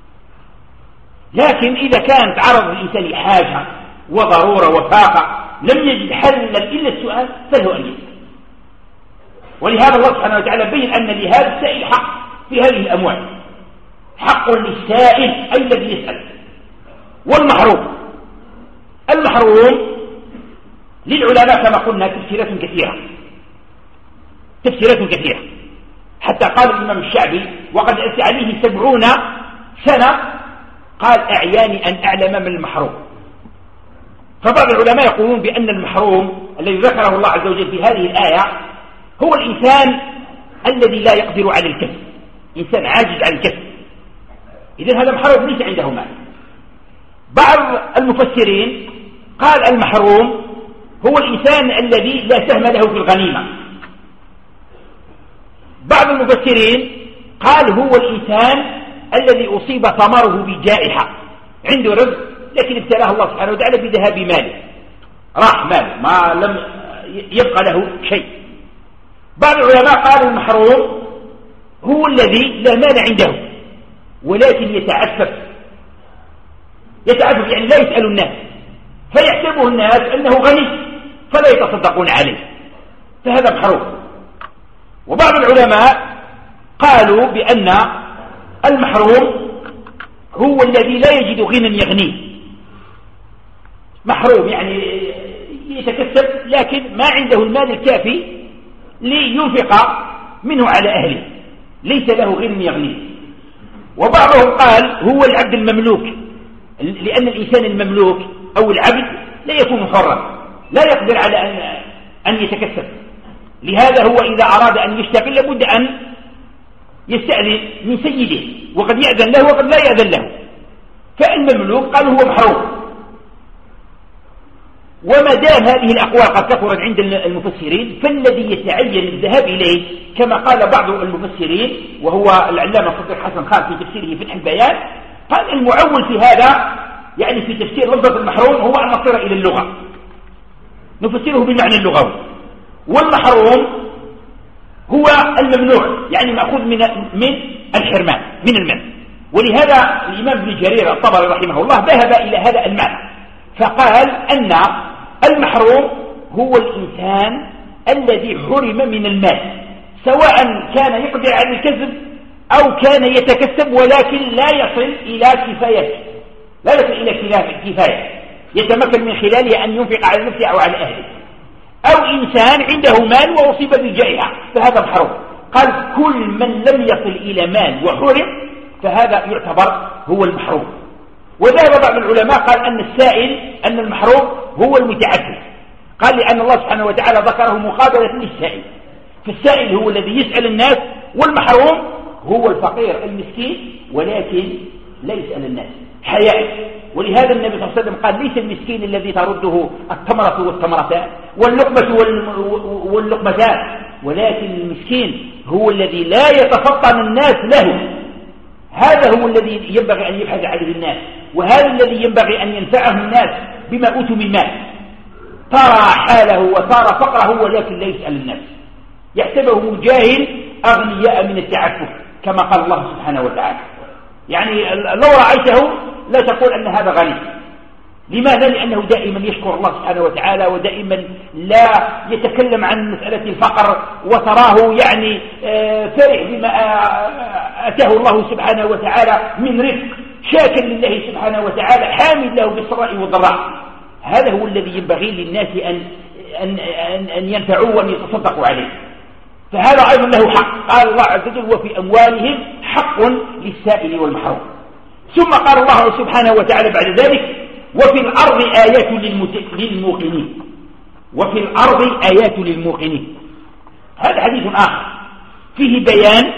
لكن إذا كان تعرض الإنسان لحاجة وضرورة وفاقة لم يجد حلا إلا السؤال فله أن يسأل. ولهذا الله سبحانه وتعالى بين أن لهذا السائل حق في هذه الأموال، حق للسائل أي الذي يسأل. والمحروم، المحروم للعلماء كما قلنا تفسيرات كثيرة حتى قال الإمام الشعبي وقد أتى عليه 70 سنة قال أعياني أن أعلم من المحروم. فبعض العلماء يقولون بأن المحروم الذي ذكره الله عز وجل في هذه الآية هو الإنسان الذي لا يقدر على الكسب، إنسان عاجز عن الكسب، إذن هذا محروم ليس عنده مال. بعض المفسرين قال المحروم هو الإنسان الذي لا سهم له في الغنيمة. بعض المفسرين قال هو الإنسان الذي أصيب ثمره بجائحة، عنده رزق لكن ابتلاه الله سبحانه وتعالى بذهاب ماله، راح ماله ما لم يبقى له شيء. بعض العلماء قالوا المحروم هو الذي لا مال عنده ولكن يتعفف يعني لا يسأل الناس، فيحسبه الناس أنه غني فلا يتصدقون عليه، فهذا محروم. وبعض العلماء قالوا بأن المحروم هو الذي لا يجد غنى يغنيه، محروم يعني يتكسب لكن ما عنده المال الكافي لينفق منه على أهله، ليس له غنى يغنيه. وبعضهم قال هو العبد المملوك، لأن الإنسان المملوك أو العبد لا يكون حرا، لا يقدر على أن يتكسب، لهذا هو إذا أراد أن يشتغل لابد أن يستأذن من سيده، وقد يأذن له وقد لا يأذن له. فالمملوك قال هو محروم. وما دام هذه الأقوال قد كثرت عند المفسرين فالذي يتعين الذهاب إليه كما قال بعض المفسرين وهو العلامة صديق حسن خان في تفسيره فتح البيان، قال المعول في هذا يعني في تفسير لفظة المحروم هو أن نصير إلى اللغة، نفسره بالمعنى اللغوي. والمحروم هو الممنوع يعني مأخوذ من الحرمان، من المنع. ولهذا الإمام ابن جرير الطبري رحمه الله ذهب إلى هذا المعنى فقال أن المحروم هو الإنسان الذي حرم من المال، سواء كان يقدر على الكسب أو كان يتكسب ولكن لا يصل إلى كفايته، لا يصل إلى كفاية يتمكن من خلالها أن ينفق على نفسه أو على أهله، أو إنسان عنده مال وأصيب بجائحة فهذا محروم. قال كل من لم يصل إلى مال وحرم فهذا يعتبر هو المحروم. وذهب بعض العلماء قال أن السائل أن المحروم هو المتعفف، قال لأن الله سبحانه وتعالى ذكره مقابلة للسائل، فالسائل هو الذي يسأل الناس والمحروم هو الفقير المسكين ولكن لا يسأل الناس حياء. ولهذا النبي صلى الله عليه وسلم قال ليس المسكين الذي ترده التمرة والتمرتان واللقمة واللقمتان، ولكن المسكين هو الذي لا يتفطن الناس له، هذا هو الذي ينبغي أن يبحث عليه الناس، وهذا الذي ينبغي أن ينفعه الناس بما أوتوا من مال. ترى حاله وترى فقره ولكن لا يسأل الناس، يحسبه جاهل أغنياء من التعفف كما قال الله سبحانه وتعالى. يعني لو رأيته لا تقول أن هذا غني. لماذا؟ لأنه دائما يشكر الله سبحانه وتعالى ودائما لا يتكلم عن مسألة الفقر، وتراه يعني فرح بما أتاه الله سبحانه وتعالى من رزق، شاكر لله سبحانه وتعالى، حامد له بالسراء والضراء. هذا هو الذي ينبغي للناس أن ينفعوه وأن يتصدقوا عليه، فهذا أيضا له حق. قال الله عز وجل وفي أموالهم حق للسائل والمحروم. ثم قال الله سبحانه وتعالى بعد ذلك وفي الأرض آيات للموقنين، وفي الأرض آيات للموقنين. هذا حديث آخر فيه بيان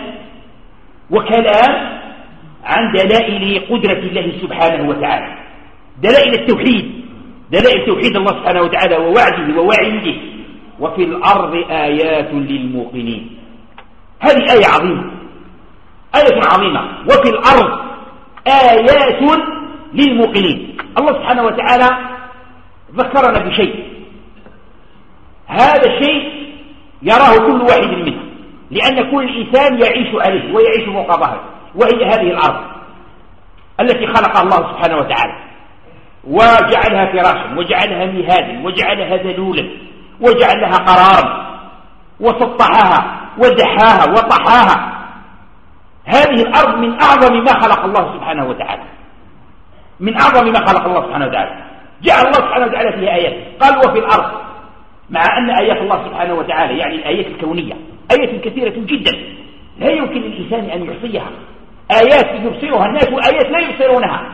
وكلام عن دلائل قدرة الله سبحانه وتعالى، دلائل التوحيد دلائل توحيد الله سبحانه وتعالى ووعده ووعيده. وفي الأرض آيات للموقنين. هذه آية عظيمة، آية عظيمة. وفي الأرض آيات للموقنين. الله سبحانه وتعالى ذكرنا بشيء، هذا الشيء يراه كل واحد منا، لأن كل إنسان يعيش عليه ويعيش فوق ظهره، وهي هذه الأرض التي خلقها الله سبحانه وتعالى وجعلها فراشا وجعلها مهادا وجعلها ذلولا وجعل لها قرارا وسطحها ودحاها وطحاها. هذه الأرض من أعظم ما خلق الله سبحانه وتعالى، من أعظم ما خلق الله سبحانه وتعالى. جعل الله سبحانه وتعالى فيها آيات، قال وفي الأرض، مع أن آيات الله سبحانه وتعالى يعني الآيات الكونية آيات كثيرة جدا لا يمكن للإنسان أن يحصيها. آيات يبصرها الناس وآيات لا يبصرونها،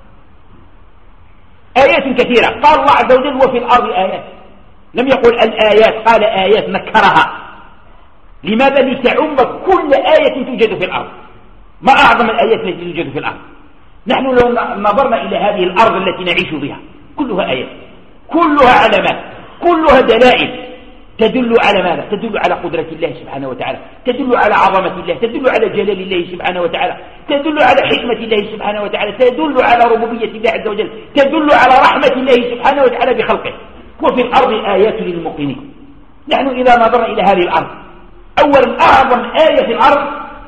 آيات كثيرة. قال الله عز وجل وفي الأرض آيات، لم يقل الآيات، قال آيات نكرها. لماذا؟ لتعم كل آية توجد في الأرض. ما أعظم الآيات التي توجد في الأرض؟ نحن لو نظرنا إلى هذه الأرض التي نعيش بها كلها آيات، كلها علامات، كلها دلائل تدل على ماذا؟ تدل على قدرة الله سبحانه وتعالى، تدل على عظمة الله، تدل على جلال الله سبحانه وتعالى، تدل على حكمة الله سبحانه وتعالى، تدل على ربوبية الله عز وجل، تدل على رحمة الله سبحانه وتعالى بخلقه. وفي الأرض آيات للموقنين. نحن إذا نظرنا إلى هذه الأرض، أولا أعظم آية في الأرض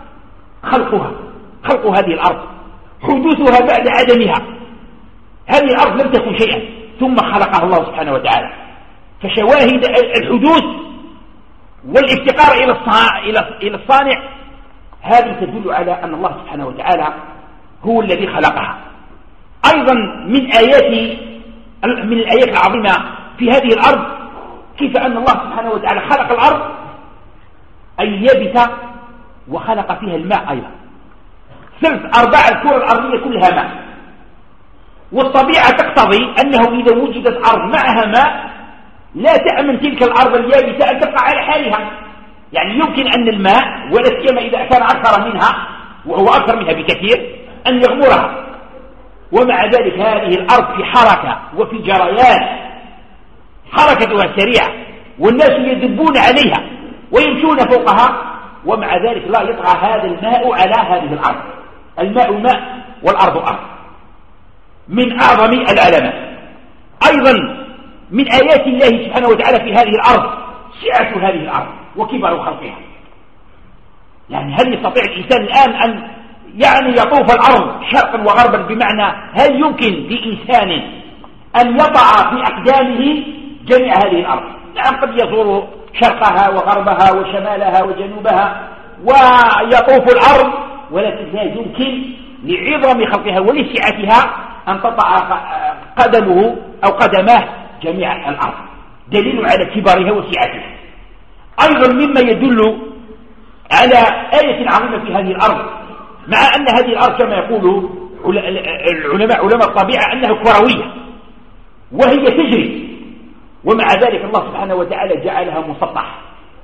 خلق هذه الأرض، حدوثها بعد عدمها. هذه الأرض لم تكن شيئا ثم خلقها الله سبحانه وتعالى. فشواهد الحدوث والافتقار إلى الصانع هذه تدل على أن الله سبحانه وتعالى هو الذي خلقها. أيضا من الآيات العظيمة في هذه الأرض كيف أن الله سبحانه وتعالى خلق الأرض أي يابسة وخلق فيها الماء أيضا. 3/4 الكرة الأرضية كلها ماء، والطبيعة تقتضي أنه إذا وجدت أرض معها ماء لا تأمن تلك الأرض اليابسة أن تبقى على حالها. يعني يمكن أن الماء ولا سيما إذا كان أكثر منها وهو أكثر منها بكثير أن يغمرها. ومع ذلك هذه الأرض في حركة وفي جريان، حركتها سريعة والناس يدبون عليها ويمشون فوقها، ومع ذلك لا يطغى هذا الماء على هذه الأرض. الماء ماء والأرض أرض، من أعظم العلامات. أيضا من آيات الله سبحانه وتعالى في هذه الأرض سعة هذه الأرض وكبر خلقها. يعني هل يستطيع الإنسان الآن أن يطوف الأرض شرقا وغربا؟ بمعنى هل يمكن لإنسان أن يضع في أقدامه جميع هذه الأرض؟ نعم، قد يزور شرقها وغربها وشمالها وجنوبها ويطوف الأرض، ولكن لا يمكن لعظم خلقها ولسعتها أن تضع قدمه أو قدماه جميع الأرض، دليل على كبرها وسعتها. أيضا مما يدل على آية عظيمة في هذه الأرض، مع أن هذه الأرض كما يقول علماء الطبيعة أنها كروية وهي تجري، ومع ذلك الله سبحانه وتعالى جعلها مسطحة.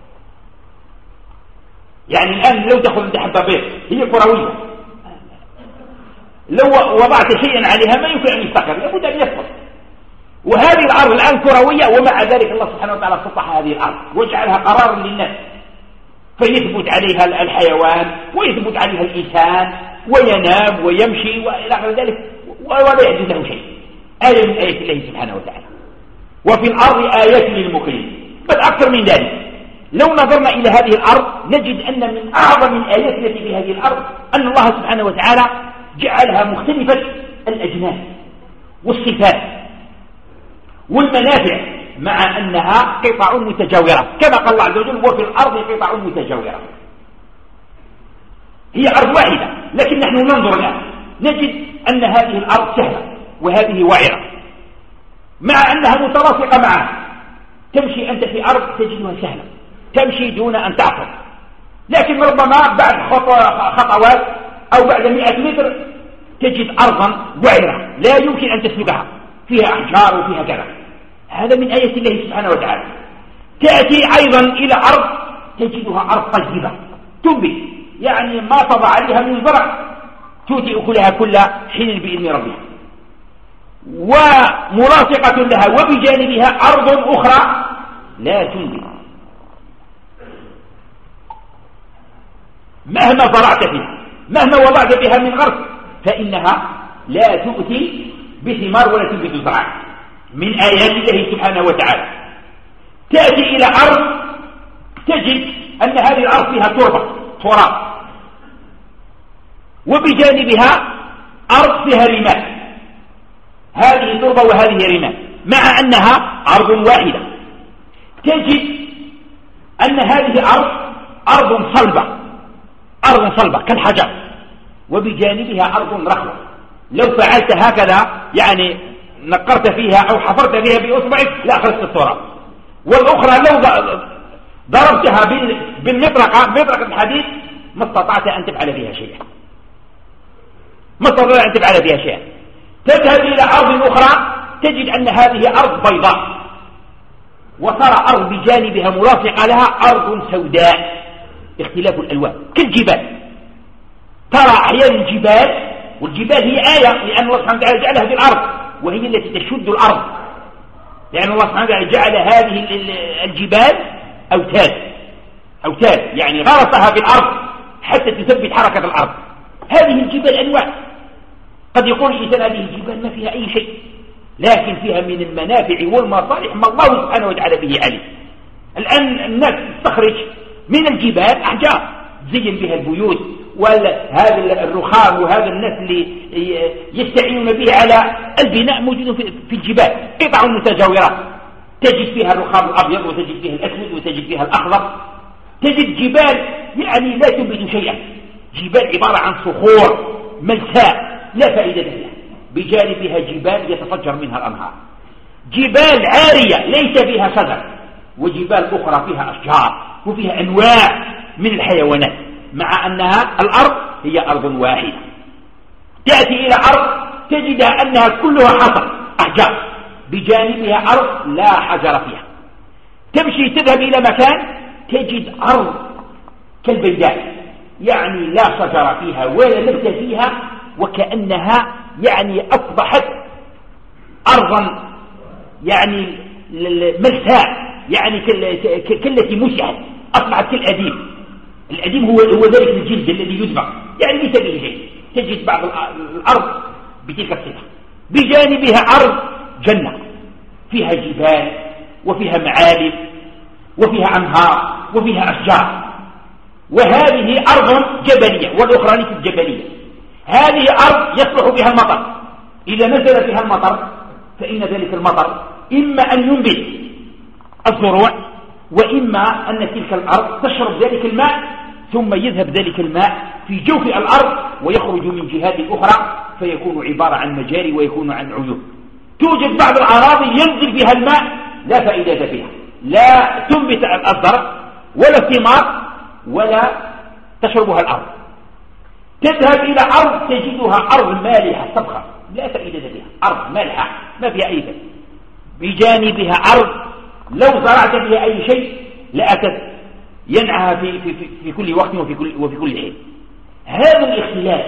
يعني الآن لو تأخذ انت حبة بيض هي كروية، لو وضعت شيئا عليها ما يمكن أن يستقر، لابد أن يسقط. وهذه الأرض الآن كروية، ومع ذلك الله سبحانه وتعالى سطح هذه الأرض وجعلها قرارا للناس، فيثبت عليها الحيوان ويثبت عليها الإنسان وينام ويمشي وإلى غير ذلك ولا يحدث له شيء. آية من آيات الله سبحانه وتعالى. وفي الأرض آيات للمقيمين. بل أكثر من ذلك، لو نظرنا إلى هذه الأرض نجد أن من أعظم الآيات التي في هذه الأرض أن الله سبحانه وتعالى جعلها مختلفة الأجناس والصفات والمنافع، مع أنها قطع متجاورة، كما قال الله عز وجل وفي الأرض قطع متجاورة. هي أرض واحدة، لكن نحن ننظر الآن نجد أن هذه الأرض سهلة وهذه وعرة، مع أنها متلاصقة معها. تمشي أنت في أرض تجدها سهلة، تمشي دون أن تعطل، لكن ربما بعد خطوات أو بعد 100 متر تجد أرضا وعرة لا يمكن أن تسلكها، فيها أحجار وفيها كذا. هذا من آية الله سبحانه وتعالى. تأتي أيضا إلى أرض تجدها أرض طيبة تنبت، يعني ما تضع عليها من زرع تؤتي أكلها كل حين بإذن ربها. وملاصقة لها وبجانبها أرض أخرى لا تنبت، مهما زرعت فيها مهما وضعت بها من غرس فإنها لا تؤتي بثمار ولا تنبت زرعا. من آيات الله سبحانه وتعالى تأتي إلى أرض تجد أن هذه الأرض فيها تراب وبجانبها أرض فيها رمال، هذه تربة وهذه رمال، مع أنها أرض واحدة. تجد أن هذه أرض صلبة كالحجر، وبجانبها أرض رخوة، لو فعلت هكذا يعني نقرت فيها أو حفرت فيها بأصبعك لأخرجت التراب. والأخرى لو ضربتها بمطرقة الحديد ما استطعت أن تفعل فيها شيئا. تذهب إلى أرض أخرى تجد أن هذه أرض بيضاء، وترى أرض بجانبها ملاصقة لها أرض سوداء، اختلاف الألوان كالجبال. ترى أحيانا الجبال، والجبال هي آية لأن الله سبحانه وتعالى جعلها في الأرض وهي التي تشد الأرض، لأن الله سبحانه وتعالى جعل هذه الجبال أوتاد يعني غرسها في الأرض حتى تثبت حركة الأرض. هذه الجبال أنواع، قد يقول الإنسان هذه الجبال ما فيها أي شيء، لكن فيها من المنافع والمصالح ما الله سبحانه وتعالى به عليم. الآن الناس تستخرج من الجبال أحجار تزين بها البيوت، وهذا الرخام وهذا الناس اللي يستعينون به على البناء موجود في الجبال، قطع متجاورات تجد فيها الرخام الأبيض وتجد فيها الأسود وتجد فيها الأخضر. تجد جبال يعني لا تنبت شيئا، جبال عبارة عن صخور ملساء لا فائدة لها، بجانبها جبال يتفجر منها الأنهار، جبال عارية ليس فيها شجر، وجبال أخرى فيها أشجار وفيها أنواع من الحيوانات، مع أنها الأرض هي أرض واحدة. تأتي إلى أرض تجد أنها كلها حصر أحجار، بجانبها أرض لا حجر فيها. تمشي تذهب إلى مكان تجد أرض كالبيداء، يعني لا شجر فيها ولا نبت فيها، وكأنها يعني أصبحت أرضا يعني ملساء، يعني كالتي مسحت، أصبحت كالأديم. الأديم هو ذلك الجلد الذي يدبغ، يعني ليس به شيء. تجد بعض الأرض بتلك الصفة. بجانبها أرض جنة فيها جبال وفيها معالم وفيها أنهار وفيها أشجار، وهذه أرض جبلية والأخرى ليست جبلية. هذه أرض يصلح بها المطر، إذا نزل فيها المطر فإن ذلك المطر إما أن ينبت الزروع، وإما أن تلك الأرض تشرب ذلك الماء ثم يذهب ذلك الماء في جوف الأرض ويخرج من جهات أخرى، فيكون عبارة عن مجاري ويكون عن عيون. توجد بعض الأراضي ينزل فيها الماء لا فائدة فيها، لا تنبت الزرع ولا الثمار ولا تشربها الأرض. تذهب إلى أرض تجدها أرض مالحة صبخة لا فائدة فيها، أرض مالحة ما فيها أي فائدة. بجانبها أرض لو زرعت فيها أي شيء لأتت ينعها في كل وقت وفي كل حين. هذا الاختلاف،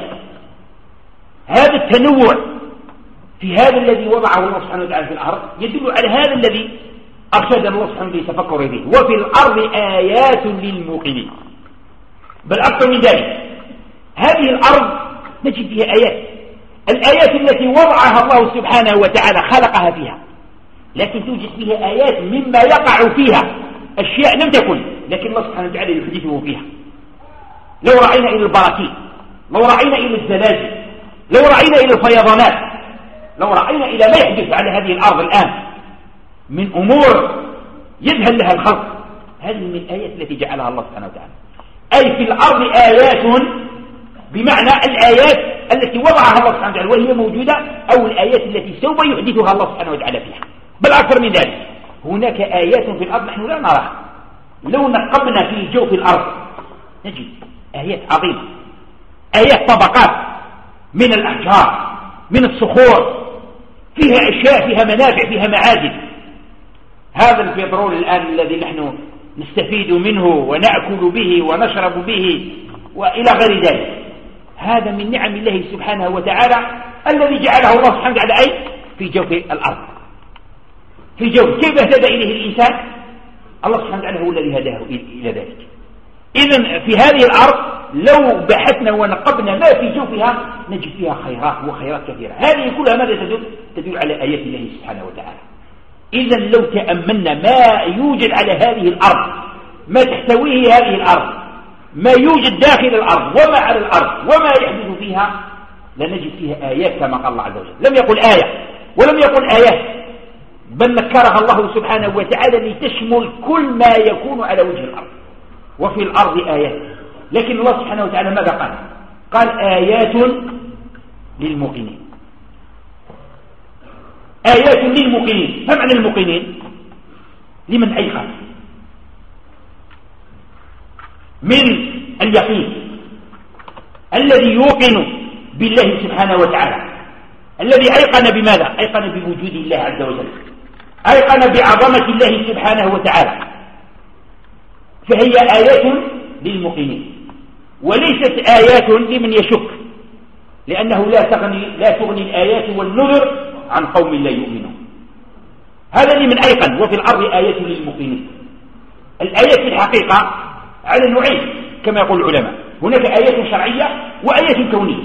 هذا التنوع في هذا الذي وضعه الله سبحانه وتعالى في الأرض يدل على هذا الذي أرشد الله سبحانه للتفكر به. وفي الأرض آيات للموقنين، بل أكثر من ذلك، هذه الأرض نجد فيها آيات، الآيات التي وضعها الله سبحانه وتعالى خلقها فيها، لكن توجد فيها آيات مما يقع فيها أشياء لم تكن، لكن الله سبحانه وتعالى يحدثه فيها. لو رأينا إلى البراكين، لو رأينا إلى الزلازل، لو رأينا إلى الفيضانات، لو رأينا إلى ما يحدث على هذه الأرض الآن من أمور يذهل لها الخلق، هذه من الآيات التي جعلها الله سبحانه وتعالى. أي في الأرض آيات بمعنى الآيات التي وضعها الله سبحانه وتعالى وهي موجودة، أو الآيات التي سوف يحدثها الله سبحانه وتعالى فيها. بل أكثر من ذلك، هناك آيات في الأرض نحن لا نراها، لو نقبنا في جوف الأرض نجد آيات عظيمة، آيات طبقات من الأحجار من الصخور، فيها أشياء فيها منافع فيها معادن. هذا البترول الآن الذي نحن نستفيد منه ونأكل به ونشرب به وإلى غير ذلك، هذا من نعم الله سبحانه وتعالى الذي جعله الله سبحانه وتعالى أي في جوف الأرض، في جوف. كيف اهتدى إليه الإنسان؟ الله سبحانه وتعالى هو الذي هداه إلى ذلك. إذن في هذه الأرض لو بحثنا ونقبنا ما في جوفها نجد فيها خيرات وخيرات كثيرة. هذه كلها ماذا تدل على آيات الله سبحانه وتعالى. إذن لو تأملنا ما يوجد على هذه الأرض، ما تحتويه هذه الأرض، ما يوجد داخل الأرض وما على الأرض وما يحدث فيها، لنجد فيها آيات كما قال الله عز وجل. لم يقل آية ولم يقل آيات، بل نكرها الله سبحانه وتعالى لتشمل كل ما يكون على وجه الأرض. وفي الأرض آيات، لكن الله سبحانه وتعالى ماذا قال؟ قال آيات للموقنين. آيات للموقنين. ما معنى الموقنين؟ لمن أيقن من اليقين، الذي يوقن بالله سبحانه وتعالى، الذي أيقن بماذا؟ أيقن بوجود الله عز وجل، أيقن بعظمة الله سبحانه وتعالى. فهي آيات للموقنين، وليست آيات لمن يشك، لأنه لا تغني الآيات والنذر عن قوم لا يؤمنون. هذا لمن أيقن. وفي الأرض آيات للموقنين. الآيات في الحقيقة على نوعين كما يقول العلماء، هناك آيات شرعية وآيات كونية.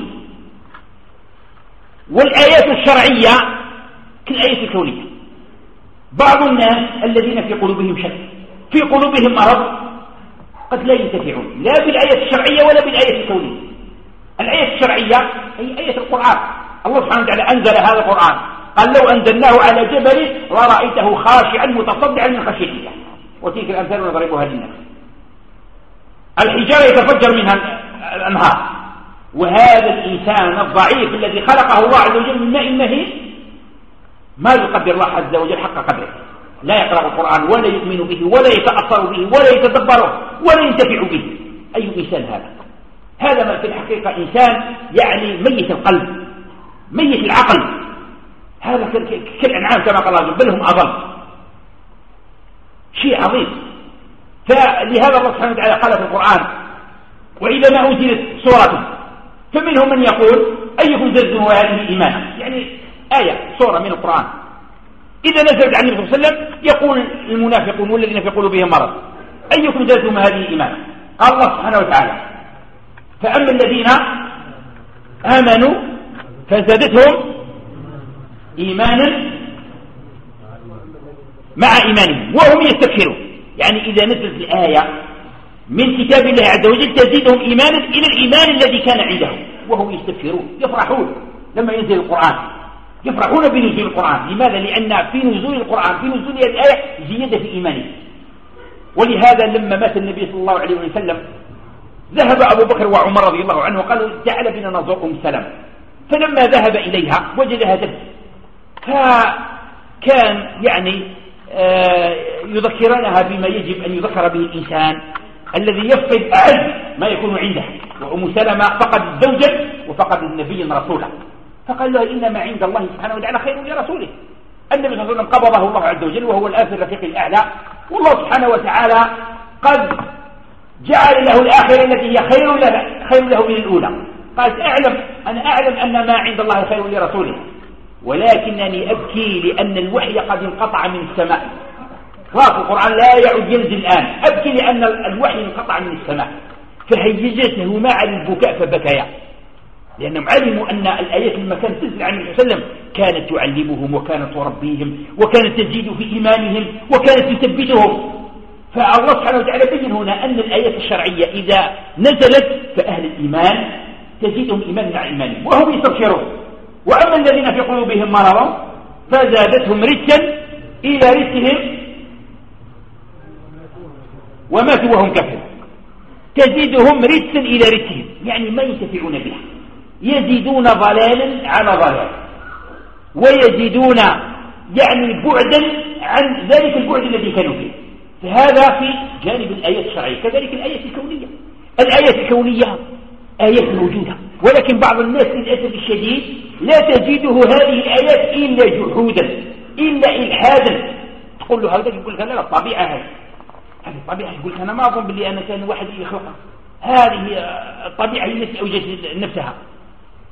والآيات الشرعية كالآيات الكونية. بعض الناس الذين في قلوبهم شك، في قلوبهم مرض، قد لا ينتفعون لا بالآية الشرعية ولا بالآية الكونية. الآية الشرعية هي آية القرآن. الله سبحانه وتعالى أنزل هذا القرآن، قال لو أنزلناه على جبل لرأيته خاشعا متصدعا من خشية الله. وتلك الأمثال نضربها للناس. الحجارة يتفجر منها الأنهار، وهذا الإنسان الضعيف الذي خلقه الله عز وجل من ماء مهين ما يقدر الله عز وجل حق قدره، لا يقرأ القرآن ولا يؤمن به ولا يتأثر به ولا يتدبره ولا ينتفع به. أي إنسان هذا؟ هذا ما في الحقيقة إنسان يعني ميت القلب ميت العقل. هذا كالأنعام كما قال الله، بل هم أضل. شيء عظيم. فلهذا الله سبحانه وتعالى قال في القرآن: وإذا ما أنزلت سورة فمنهم من يقول أيكم زادتم هذه إيمانا. يعني آية سورة من القرآن إذا نزلت عن النبي صلى الله عليه وسلم يقول المنافقون والذين في قلوبهم مرض: أيكم زادتم هذه إيمانا. قال الله سبحانه وتعالى: فأما الذين آمنوا فزادتهم إيمانا مع إيمانهم وهم يستبشرون. يعني إذا نزلت الآية من كتاب الله عز وجل تزيدهم إيمانا إلى الإيمان الذي كان عندهم وهم يستبشرون، يفرحون لما ينزل القرآن، يفرحون بنزول القرآن. لماذا؟ لأن في نزول القرآن، في نزول الآية زيادة في إيمانهم. ولهذا لما مات النبي صلى الله عليه وسلم ذهب أبو بكر وعمر رضي الله عنه وقالوا: تعال بنا نزور أم سلمة. فلما ذهب إليها وجدها تبكي، فكان يعني يذكرونها بما يجب أن يذكر به الإنسان الذي يفقد أعز ما يكون عنده. وأم سلمة فقد زوجا وفقد النبي رسولا، فقال له: إنما عند الله سبحانه وتعالى خير لرسوله. النبي صلى الله عليه وسلم قبضه الله عز وجل وهو الآن في الرفيق الأعلى، والله سبحانه وتعالى قد جعل له الآخرة التي هي خير له من الأولى. قال: أنا أعلم أن ما عند الله خير لرسوله، ولكنني أبكي لأن الوحي قد انقطع من السماء. خلاص القرآن لا يعود ينزل الآن. أبكي لأن الوحي انقطع من السماء. فهيجته مع البكاء فبكيا، لأنهم علموا أن الآيات لما كانت تنزل عن النبي صلى الله عليه وسلم كانت تعلمهم وكانت تربيهم وكانت تزيد في إيمانهم وكانت تثبتهم. فالله سبحانه وتعالى بين هنا أن الآيات الشرعية إذا نزلت فأهل الإيمان تزيدهم إيمان مع إيمانهم وهم يستبشرون. وأما الذين في قلوبهم مرض فزادتهم رجسا إلى رجسهم وماتوا وهم كافرون. تزيدهم رجسا إلى رجسهم، يعني ما ينتفعون بها، يزيدون ضلالا على ضلال، ويزيدون يعني بعدا عن ذلك البعد الذي كانوا فيه. فهذا في جانب الآيات الشرعية. كذلك الآيات الكونية. الآيات الكونية آيات موجودة، ولكن بعض الناس للأسف الشديد لا تجده هذه الآيات إلا جحودا إلا إلحادا. تقول له هذا يقول لك: لا الطبيعة هذه الطبيعة. يقول لك: أنا ما أظن باللي أنا كان واحد يخلقها، هذه الطبيعة هي التي أوجدت نفسها.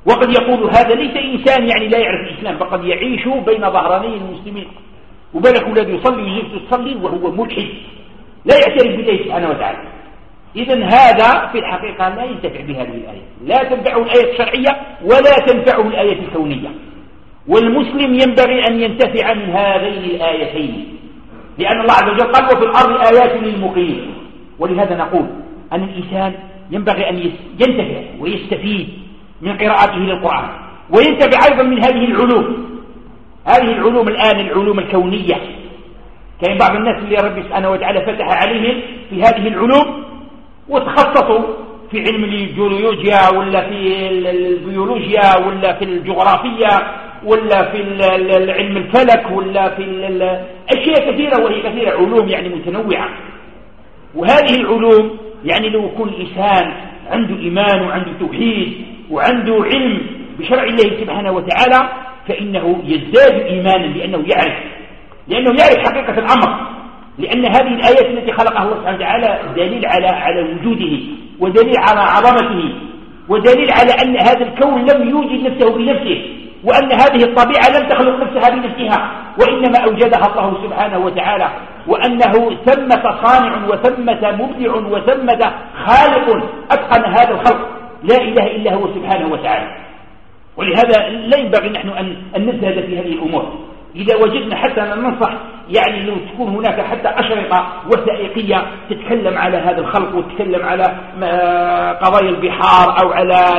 وقد يقول هذا ليس إنسان يعني لا يعرف الإسلام، فقد يعيش بين ظهراني المسلمين، وبالك الذي يصلي ويجب تصلي وهو ملحد لا يعترف بالله سبحانه وتعالى. إذن هذا في الحقيقة لا ينتفع بهذه الآية، لا تنفعه الآية الشرعية ولا تنفعه الآية الكونية. والمسلم ينبغي أن ينتفع من هذين الآيتين، لأن الله عز وجل قال وفي الأرض آيات للمقيمين. ولهذا نقول أن الإنسان ينبغي أن ينتفع ويستفيد من قراءته للقرآن، وينتفع أيضا من هذه العلوم. هذه العلوم الآن العلوم الكونية، كان بعض الناس اللي ربي سبحانه وتعالى فتح عليهم في هذه العلوم وتخصصوا في علم الجيولوجيا ولا في البيولوجيا ولا في الجغرافيا ولا في علم الفلك ولا في أشياء كثيرة، وهي كثيرة علوم يعني متنوعة. وهذه العلوم يعني لو كل إنسان عنده إيمان وعنده توحيد وعنده علم بشرع الله سبحانه وتعالى فإنه يزداد إيمانا، لأنه يعرف حقيقة الأمر، لأن هذه الآيات التي خلقها الله سبحانه وتعالى دليل على وجوده، ودليل على عظمته، ودليل على أن هذا الكون لم يوجد نفسه بنفسه، وأن هذه الطبيعة لم تخلق نفسها بنفسها، وإنما أوجدها الله سبحانه وتعالى، وأنه ثمة صانع وثمة مبدع وثمة خالق أتقن هذا الخلق لا إله إلا هو سبحانه وتعالى. ولهذا لا ينبغي نحن أن نزهد في هذه الأمور. إذا وجدنا حتى أن ننصح يعني لو تكون هناك حتى أشرطة وثائقية تتكلم على هذا الخلق وتتكلم على قضايا البحار أو على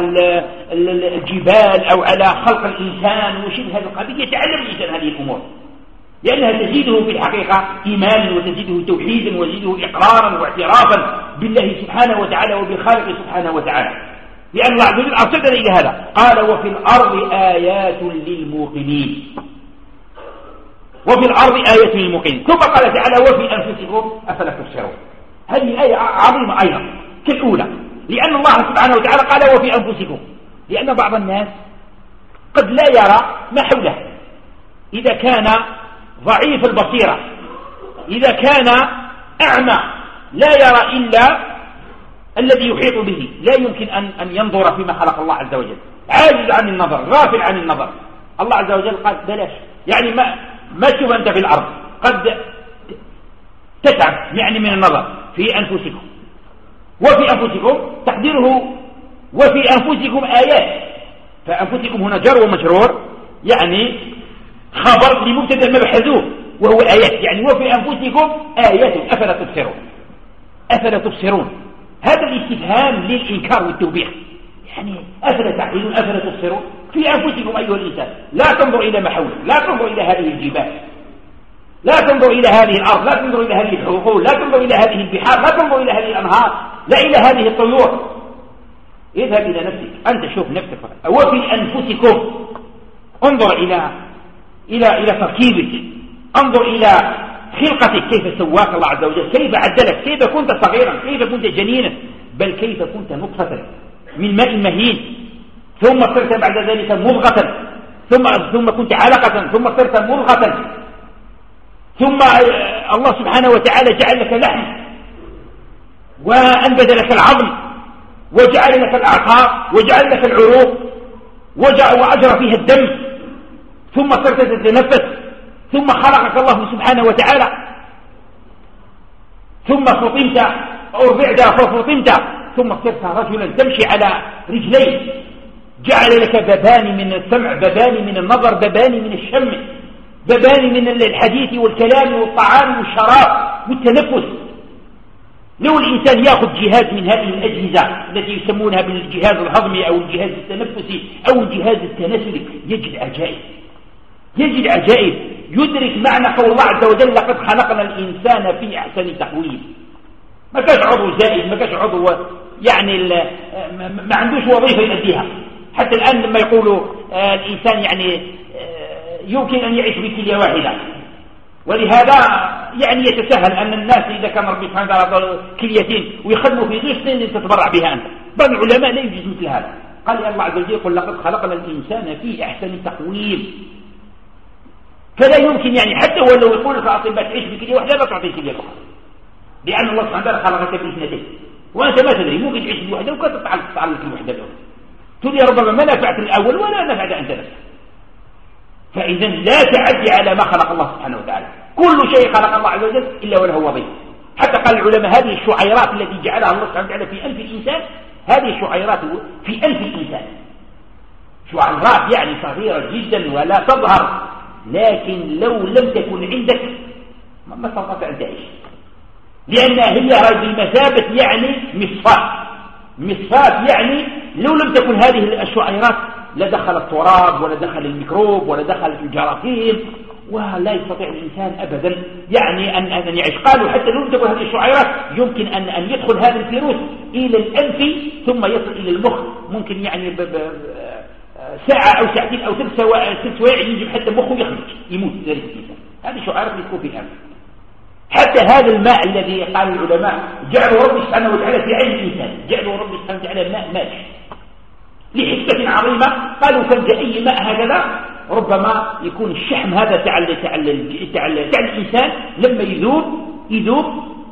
الجبال أو على خلق الإنسان وشبه هذا القضية، يتعلم الإنسان هذه الأمور، لأنها تزيده في الحقيقة إيمانا وتزيده توحيدا وتزيده إقرارا واعترافا بالله سبحانه وتعالى وبالخالق سبحانه وتعالى. لأن الله عز وجل أرشدنا إلى هذا، قال وفي الأرض آيات للموقنين، وفي الأرض آية للموقنين. ثم قال تعالى وفي أنفسكم أفلا تبصرون. هذه آية عظيمة أيضا كالأولى، لأن الله سبحانه وتعالى قال وفي أنفسكم، لأن بعض الناس قد لا يرى ما حوله، إذا كان ضعيف البصيرة، إذا كان أعمى لا يرى إلا الذي يحيط به، لا يمكن أن ينظر فيما خلق الله عز وجل، عاجز عن النظر، غافل عن النظر. الله عز وجل قال بلاش، يعني ما تشوف أنت في الأرض، قد تتعب يعني من النظر في أنفسكم. وفي أنفسكم تقديره وفي أنفسكم آيات، فأنفسكم هنا جر ومجرور، يعني خبر لمبتدا محذوف وهو آيات، يعني وفي أنفسكم آيات أفلا تبصرون. أفلا تبصرون هذا الاستفهام للإنكار والتوبيخ، يعني أفلا تعقلون أفلا تبصرون في أنفسكم أيها الإنسان. لا تنظر إلى ما حولك، لا تنظر إلى هذه الجبال، لا تنظر إلى هذه الأرض، لا تنظر إلى هذه الحقول، لا تنظر إلى هذه البحار، لا تنظر إلى هذه الأنهار، لا إلى هذه الطيور. اذهب إلى نفسك، أنت شوف نفسك فقط. وفي أنفسكم، انظر إلى تركيبك، انظر إلى خلقتك، كيف سواك الله عز وجل، كيف عدلك، كيف كنت صغيرا، كيف كنت جنينا، بل كيف كنت نطفة من ماء مهين، ثم صرت بعد ذلك مضغة، ثم كنت علقة، ثم صرت مضغة، ثم الله سبحانه وتعالى جعل لك لحم وأنبت لك العظم وجعل لك الأعصاب وجعل لك العروق وأجرى فيها الدم، ثم صرت تتنفس، ثم خلقك الله سبحانه وتعالى، ثم فطمت أربعت ففطمت، ثم صرت رجلا تمشي على رجلين، جعل لك بابان من السمع، بابان من النظر، بابان من الشم، بابان من الحديث والكلام والطعام والشراب والتنفس. لو الإنسان يأخذ جهاز من هذه الأجهزة التي يسمونها بالجهاز الهضمي أو الجهاز التنفسي أو الجهاز التناسلي يجد عجائب، يجد عجائب، يدرك معنى قول الله عز وجل لقد خلقنا الإنسان في أحسن تقويم. ما كاش عضو زائد، ما كاش عضو يعني ما عندوش وظيفة يؤديها. حتى الآن لما يقولوا الإنسان يعني يمكن أن يعيش بكلية واحدة، ولهذا يعني يتساهل أن الناس إذا كان ربي سبحانه وتعالى كليتين ويخدموا في 2 سنين تتبرع بها أنت. بعض العلماء لا يجوز مثل هذا. قال الله عز وجل يقول لقد خلقنا الإنسان في أحسن تقويم، فلا يمكن يعني حتى ولو يقول لك أطباء تعيش بكلية واحدة لا تعطي كلية أخرى، لأن الله سبحانه وتعالى خلقك ب2، وأنت ما تدري، ممكن تعيش بوحدة وكانت تتعلق بوحدة الأخرى. تقول ربما ما نفعت الأول ولا نفعت أنت نفسك. فإذا لا تعدي على ما خلق الله سبحانه وتعالى. كل شيء خلق الله عز وجل إلا وله وظيفة. حتى قال العلماء هذه الشعيرات التي جعلها الله سبحانه وتعالى في أنف الإنسان، هذه الشعيرات في أنف الإنسان شعيرات يعني صغيرة جدا ولا تظهر، لكن لو لم تكن عندك ما استطعت أن تعيش، لأنها هي بمثابة يعني مصفاة يعني لو لم تكن هذه الشعيرات لدخل التراب ولا دخل الميكروب ولا دخلت الجراثيم، ولا يستطيع الإنسان أبدا يعني أن يعيش. قالوا حتى لو لم تكن هذه الشعيرات يمكن أن يدخل هذا الفيروس إلى الأنف ثم يصل إلى المخ، ممكن يعني ساعة أو ساعتين أو 6 سوايع يجب حتى مخه يخرج يموت ذلك الإنسان. هذه شعيرات تكون في الأنف. حتى هذا الماء الذي قال العلماء جعلوا رب سبحانه وتعالى في عين الإنسان، جعلوا رب سبحانه وتعالى ماء مالح لحكمة عظيمة. قالوا كان أي ماء هكذا ربما يكون الشحم هذا تاع الإنسان لما يذوب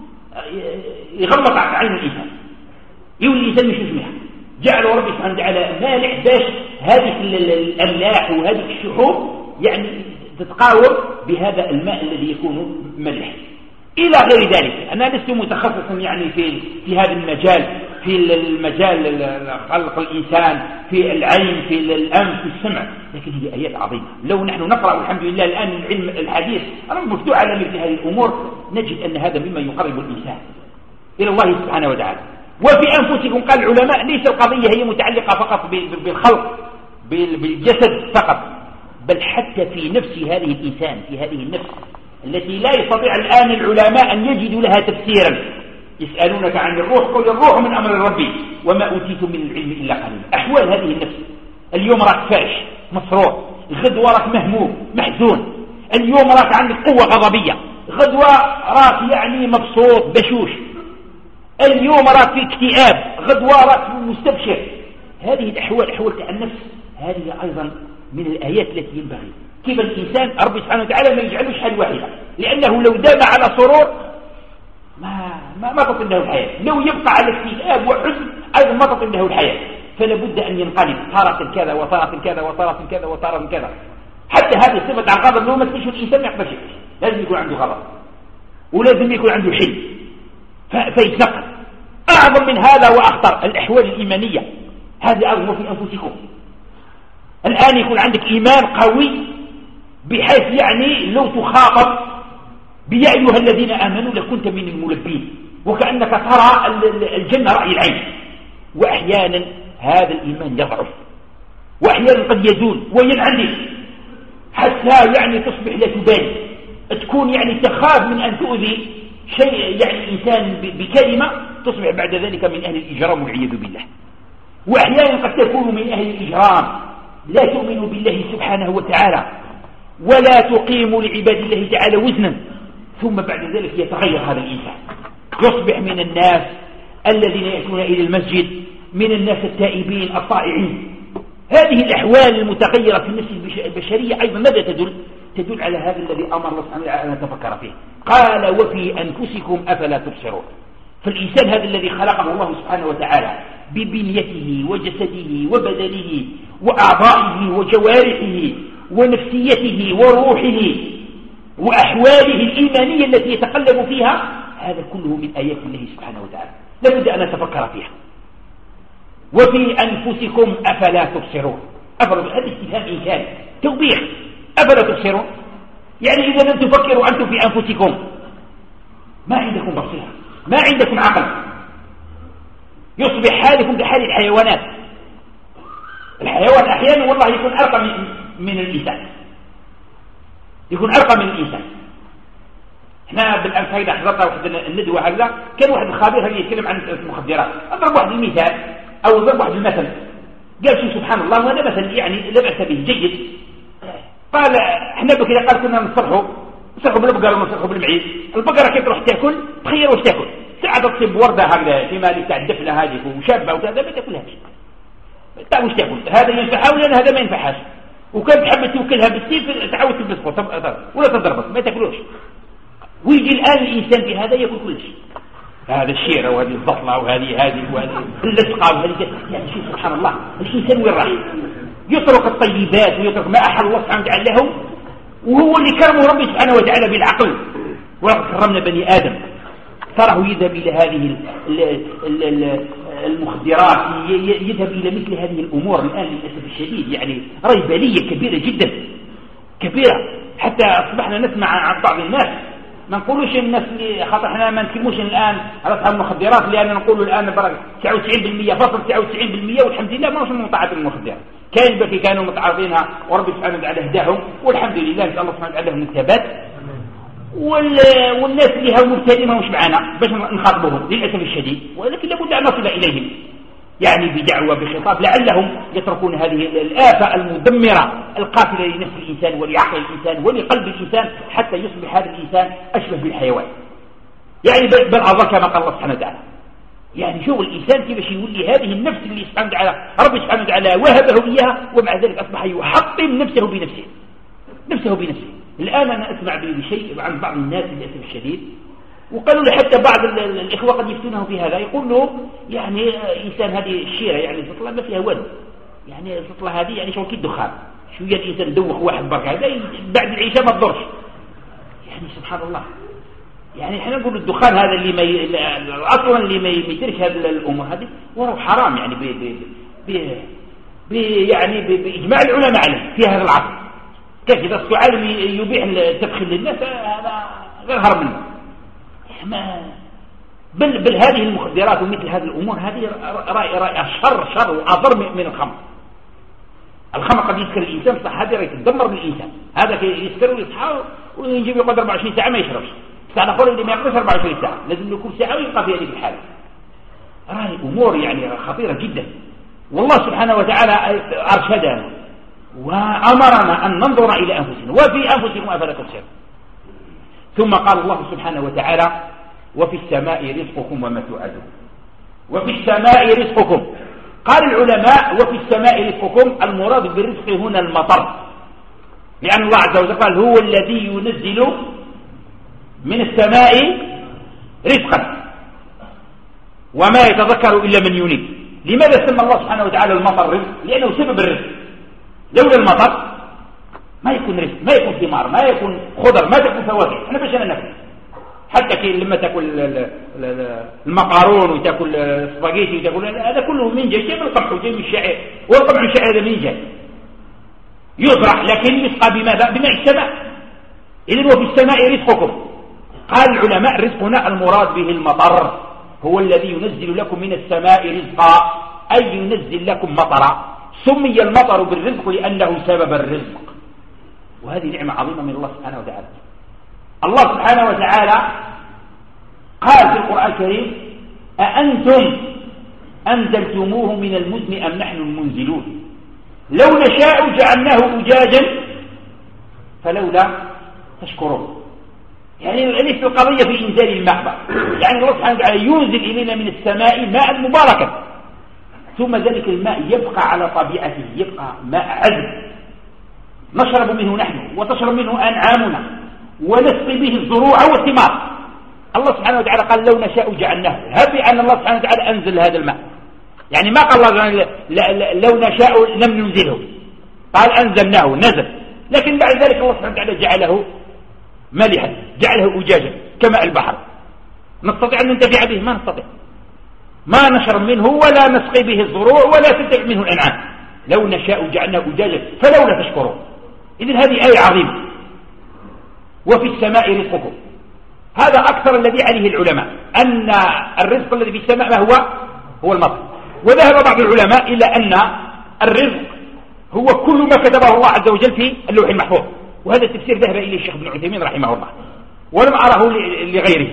يغلط على عين الإنسان، يولي الإنسان مش يسمعها. جعلوا رب سبحانه وتعالى مالح باش هذه الأملاح وهذه الشحوم يعني تتقاوم بهذا الماء الذي يكون ملح إلى غير ذلك. أنا لست متخصصا يعني في هذا المجال، في المجال خلق الإنسان، في العين، في الأنف، في السمع، لكن هي آيات عظيمة. لو نحن نقرأ الحمد لله الآن العلم الحديث مفتوح على مثل هذه الأمور، نجد أن هذا مما يقرب الإنسان إلى الله سبحانه وتعالى. وفي أنفسكم قال العلماء ليس القضية هي متعلقة فقط بالخلق بالجسد فقط، بل حتى في نفس هذه الإنسان، في هذه النفس التي لا يستطيع الآن العلماء أن يجدوا لها تفسيرا. يسألونك عن الروح قل الروح من أمر ربي وما أوتيتم من العلم إلا قليلا. أحوال هذه النفس، اليوم راك فاش مسرور، غدوة راك مهموم محزون، اليوم راك عندك قوة غضبية، غدوة راك يعني مبسوط بشوش، اليوم راك في اكتئاب، غدوة راك مستبشر. هذه الأحوال أحوال تاع النفس، هذه أيضا من الآيات التي ينبغي كيف الإنسان رب سبحانه وتعالى ما يجعلوش حال واحدة، لأنه لو دام على سرور ما تطل له الحياة، لو يبقى على اكتئاب وحزن أيضا ما تطل له الحياة. فلا بد أن ينقلب تارة كذا وتارة كذا وتارة كذا وتارة كذا. حتى هذه الصفة عن غضب لو ما تكونش الإنسان ما يقدرش، لازم يكون عنده غضب ولازم يكون عنده حلم فيتنقل. أعظم من هذا وأخطر الأحوال الإيمانية، هذه أعظم في أنفسكم. الآن يكون عندك إيمان قوي بحيث يعني لو تخاطب بيا أيها الذين آمنوا لكنت من الملبين، وكأنك ترى الجنة رأي العين. وأحيانا هذا الإيمان يضعف، وأحيانا قد يزول وينعدم حتى يعني تصبح لا تبالي، تكون يعني تخاف من أن تؤذي شيء يعني إنسان بكلمة، تصبح بعد ذلك من أهل الإجرام والعياذ بالله. وأحيانا قد تكون من أهل الإجرام لا تؤمن بالله سبحانه وتعالى ولا تقيم لعباد الله تعالى وزنا، ثم بعد ذلك يتغير هذا الإنسان، يصبح من الناس الذين يأتون إلى المسجد، من الناس التائبين الطائعين. هذه الأحوال المتغيرة في النفس البشرية أيضا ماذا تدل على هذا الذي أمر الله سبحانه وتعالى أن نتفكر فيه. قال وفي أنفسكم أفلا تبصرون. فالإنسان هذا الذي خلقه الله سبحانه وتعالى ببنيته وجسده وبدنه وأعضائه وجوارحه ونفسيته وروحه وأحواله الإيمانية التي يتقلب فيها، هذا كله من آيات الله سبحانه وتعالى لابد أن نتفكر فيها. وفي أنفسكم أفلا تبصرون. هذا استفهام إنكاري توبيخ. أفلا تبصرون يعني إذا لم تفكروا أنتم في أنفسكم ما عندكم بصيرة، ما عندكم عقل، يصبح حالكم كحال الحيوانات. الحيوان أحيانا والله يكون أرقى من الإنسان، يكون أرقى من الإنسان. احنا بالأمس هيدا حضرنا واحد الندوة هذا، كان واحد الخبير هذا يتكلم عن المخدرات، أضرب واحد المثال أو ضرب واحد المثل، قال شو سبحان الله وهذا مثل يعني لا بأس به جيد. قال احنا بكذا قال كنا نصرحوا بالبقرة ونصرحوا بالمعيز. البقرة كيف تروح تأكل تخير وش تأكل، ساعة تصيب وردة هكذا في مالك تاع الدفنة هذه وشابة وكذا ما تأكلهاش، وش تأكل هذا ينفعها ولا هذا ما ينفعهاش، وكان تحب توكلها بالسيف تعود تلبسه ولا تضربك ما تأكلوش. ويجي الآن الإنسان في هذا يأكل كل شيء، هذا الشيرة وهذه البطلة وهذه اللصقة وهذه، يعني شوف سبحان الله الإنسان وين راح يترك الطيبات ويترك ما أحل الله سبحانه وتعالى له، وهو اللي كرمه ربي سبحانه وتعالى بالعقل. وكرمنا بني آدم، تراه يذهب إلى هذه المخدرات، يذهب إلى مثل هذه الأمور الآن للأسف الشديد، يعني ريبالية كبيرة جدا كبيرة، حتى أصبحنا نسمع عن بعض الناس، ما نقولوش الناس اللي خاطر احنا ما نتكلموش الآن على أصحاب المخدرات، لأن نقول الآن 99.% والحمد لله ما هم متعاطين المخدرات، كاين بكي كانوا متعاطينها وربي سبحانه وتعالى هداهم، والحمد لله نسأل الله سبحانه وتعالى لهم الثبات، والناس اللي هم مبتدئين مش معنا باش نخاطبهم للأسف الشديد، ولكن لابد أن نصل إليهم يعني بدعوة بخطاب لعلهم يتركون هذه الآفة المدمرة القاتلة لنفس الإنسان ولعقل الإنسان ولقلب الإنسان، حتى يصبح هذا الإنسان أشبه بالحيوان، يعني بل أضل كما قال الله سبحانه وتعالى. يعني شوف الإنسان كيفاش يولي هذه النفس اللي سبحانه وتعالى ربي سبحانه وتعالى وهبه إياها، ومع ذلك أصبح يحطم نفسه بنفسه. الآن أنا أسمع بشيء عن بعض الناس للأسف الشديد، وقالوا له حتى بعض الإخوة قد يفتونه في هذا، يقول له يعني إنسان هذه الشيرة يعني سطلة ما فيها ولد، يعني سطلة هذه يعني شو كي الدخان شوية الإنسان دوخ واحد برك هذا بعد العشاء ما تضرش، يعني سبحان الله. يعني احنا نقول الدخان هذا اللي أصلا اللي ما يدرك هذه الأمور هذه وهو حرام، يعني يعني بإجماع العلماء عليه في هذا العصر. كيف إذا السؤال يبيح التدخين للناس هذا غير هرب منه. بل هذه المخدرات ومثل هذه الأمور هذه رأي شر وأضر من الخمر. الخمر قد يسكر الإنسان، صح هذا يتدمر بالإنسان، هذا يسكر ويصحى ويجيب يقدر 24 ساعة ما يشربش، ساعة أخرى اللي ما يقدرش 24 ساعة لازم له كل ساعة ويبقى في هذه الحالة. هذه أمور يعني خطيرة جدا، والله سبحانه وتعالى أرشدنا وأمرنا أن ننظر إلى أنفسنا وفي أنفسكم أفلا تبصرون. ثم قال الله سبحانه وتعالى وفي السماء رزقكم وما توعدون. وفي السماء رزقكم، قال العلماء وفي السماء رزقكم المراد بالرزق هنا المطر، لأن الله عز وجل قال هو الذي ينزل من السماء رزقا وما يتذكر إلا من ينيب. لماذا سمى الله سبحانه وتعالى المطر رزق؟ لأنه سبب الرزق، لولا المطر ما يكون رزق، ما يكون ثمار، ما يكون خضر، ما تكون فواكه. احنا باش ناكل حتى لما تاكل المقارون وتاكل السباغيتي وتاكل هذا كله من جاي من القمح وجاي من الشعير، والقمح والشعير هذا من جاي يزرع لكن يسقى بماذا؟ بماء السماء. إذن وفي السماء رزقكم، قال العلماء رزقنا المراد به المطر، هو الذي ينزل لكم من السماء رزقا أي ينزل لكم مطرا. سمي المطر بالرزق لأنه سبب الرزق، وهذه نعمة عظيمة من الله سبحانه وتعالى. الله سبحانه وتعالى قال في القرآن الكريم أأنتم أنزلتموه من المزن أم نحن المنزلون لو نشاء جعلناه أجاجا فلولا تشكرون. يعني ليس القضية في إنزال الماء، يعني الله سبحانه وتعالى ينزل إلينا من السماء ماء مباركا، ثم ذلك الماء يبقى على طبيعته، يبقى ماء عذب نشرب منه نحن وتشرب منه أنعامنا ونسقي به الزروع والثمار. الله سبحانه وتعالى قال لو نشاء جعلناه، هب أن الله سبحانه وتعالى أنزل هذا الماء، يعني ما قال الله لو نشاء لم ننزله، قال أنزلناه نزل، لكن بعد ذلك الله سبحانه وتعالى جعله ملحا، جعله أجاجا كماء البحر، نستطيع أن ننتفع به؟ ما نستطيع، ما نشرب منه ولا نسقي به الزروع ولا تنتفع منه الأنعام. لو نشاء جعلناه أجاجا فلولا تشكرون. إذن هذه آية عظيمة. وفي السماء رزقكم، هذا أكثر الذي عليه العلماء أن الرزق الذي في السماء ما هو المطر. وذهب بعض العلماء إلى أن الرزق هو كل ما كتبه الله عز وجل في اللوح المحفوظ، وهذا التفسير ذهب إليه الشيخ ابن عثيمين رحمه الله، ولم أره لغيره.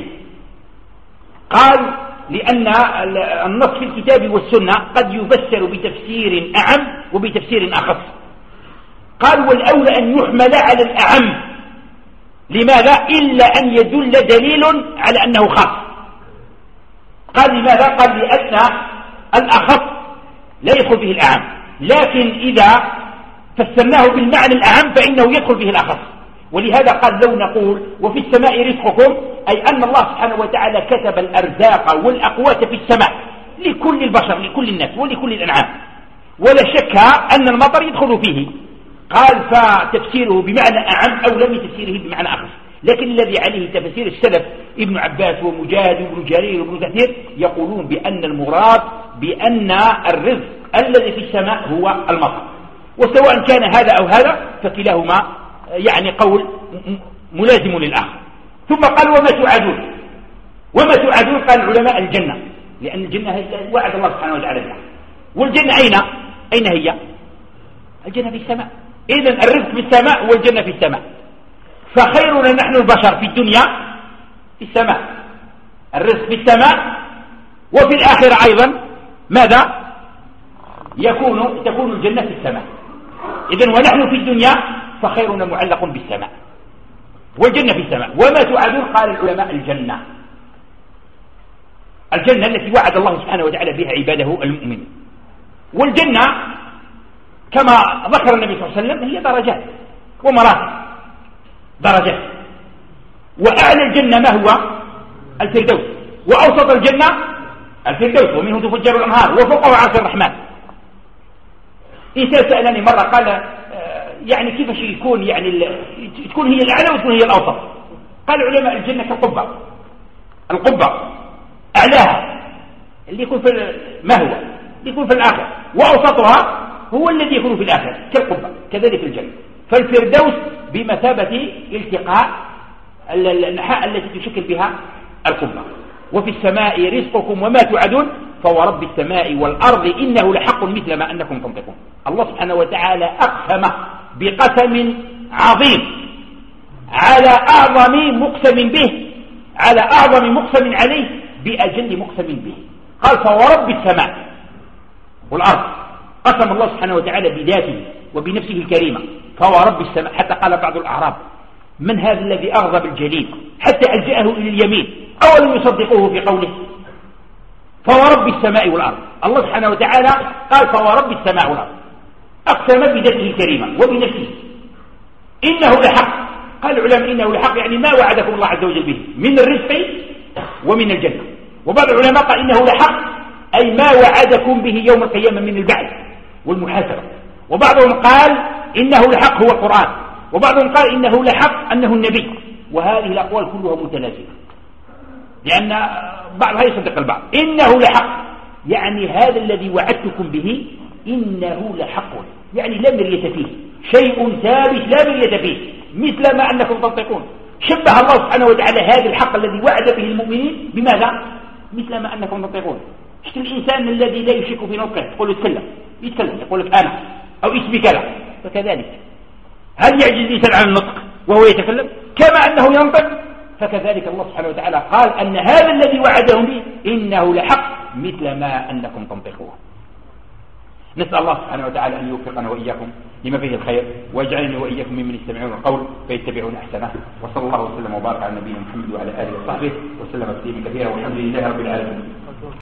قال لأن النص في الكتاب والسنة قد يفسر بتفسير أعم وبتفسير أخص. قال والأولى أن يحمل على الأعم، لماذا؟ إلا أن يدل دليل على أنه خاص. قال لماذا؟ قال لأن الأخص لا يدخل به الأعم، لكن إذا فسرناه بالمعنى الأعم فإنه يدخل به الأخص. ولهذا قال لو نقول وفي السماء رزقكم، أي أن الله سبحانه وتعالى كتب الأرزاق والأقوات في السماء لكل البشر، لكل الناس ولكل الأنعام، ولا شك أن المطر يدخل فيه. قال فتفسيره بمعنى أعم أولى من تفسيره بمعنى أخص، لكن الذي عليه تفسير السلف ابن عباس ومجاهد وابن جرير وابن كثير يقولون بأن المراد بأن الرزق الذي في السماء هو المطر، وسواء كان هذا أو هذا فكلاهما يعني قول ملازم للآخر. ثم قال وما توعدون. وما توعدون قال العلماء الجنة، لأن الجنة وعد الله سبحانه وتعالى بها. والجنة أين هي؟ الجنة في السماء. إذن الرزق في السماء والجنة في السماء، فخيرنا نحن البشر في الدنيا في السماء، الرزق في السماء، وفي الآخرة أيضا ماذا؟ تكون الجنة في السماء. إذن ونحن في الدنيا فخيرنا معلق بالسماء والجنة في السماء. وما توعدون قال العلماء الجنة التي وعد الله سبحانه وتعالى بها عباده المؤمنين. والجنة كما ذكر النبي صلى الله عليه وسلم هي درجات ومراتب، درجات، وأعلى الجنة ما هو؟ الفردوس، وأوسط الجنة الفردوس ومنه تفجر الأنهار وفوقه عرش الرحمن. إنسان سألني مرة قال يعني كيف يكون تكون هي الأعلى وتكون هي الأوسط؟ قال علماء الجنة كالقبة، القبة أعلاها اللي يكون في ما هو يكون في الآخر، وأوسطها هو الذي يكون في الآخر كالقبة، كذلك الجنة. فالفردوس بمثابة التقاء النحاء التي تشكل بها القبة. وفي السماء رزقكم وما توعدون فورب السماء والأرض إنه لحق مثل ما أنكم تنطقون. الله سبحانه وتعالى أقسم بقسم عظيم على أعظم مقسم به، على أعظم مقسم عليه بأجل مقسم به. قال فورب السماء والأرض، قسم الله سبحانه وتعالى بذاته وبنفسه الكريمة فورب السماء، حتى قال بعض الأعراب من هذا الذي أغضب الجليل حتى ألجأه إلى اليمين أولم يصدقوه في قوله فورب السماء والأرض. الله سبحانه وتعالى قال فورب السماء والأرض، أقسم بذاته الكريمة وبنفسه إنه لحق. قال العلماء إنه لحق يعني ما وعدكم الله عز وجل به من الرزق ومن الجنة. وبعض العلماء قال إنه لحق أي ما وعدكم به يوم القيامة من البعث والمحاسبة. وبعضهم قال إنه لحق هو القرآن، وبعضهم قال إنه لحق أنه النبي. وهذه الأقوال كلها متلازمة لأن بعضها يصدق البعض. إنه لحق يعني هذا الذي وعدتكم به إنه لحق، يعني لا مرية فيه، شيء ثابت لا مرية فيه مثل ما أنكم تنطقون. شبه الله سبحانه وتعالى هذا الحق الذي وعد به المؤمنين بماذا؟ مثل ما أنكم تنطقون. شفت الإنسان الذي لا يشك في نطقه تقول يتكلم يقول لك أنا أو اسمي كذا، فكذلك هل يعجز الإنسان عن النطق وهو يتكلم كما أنه ينطق؟ فكذلك الله سبحانه وتعالى قال أن هذا الذي وعدهم به إنه لحق مثل ما أنكم تنطقون. نسأل الله سبحانه وتعالى أن يوفقنا وإياكم لما فيه الخير، ويجعلني وإياكم ممن يستمعون القول فيتبعون أحسنه. وصلى الله وسلم وبارك على نبينا محمد وعلى آله وصحبه وسلم تسليما كثيرا، والحمد لله رب العالمين.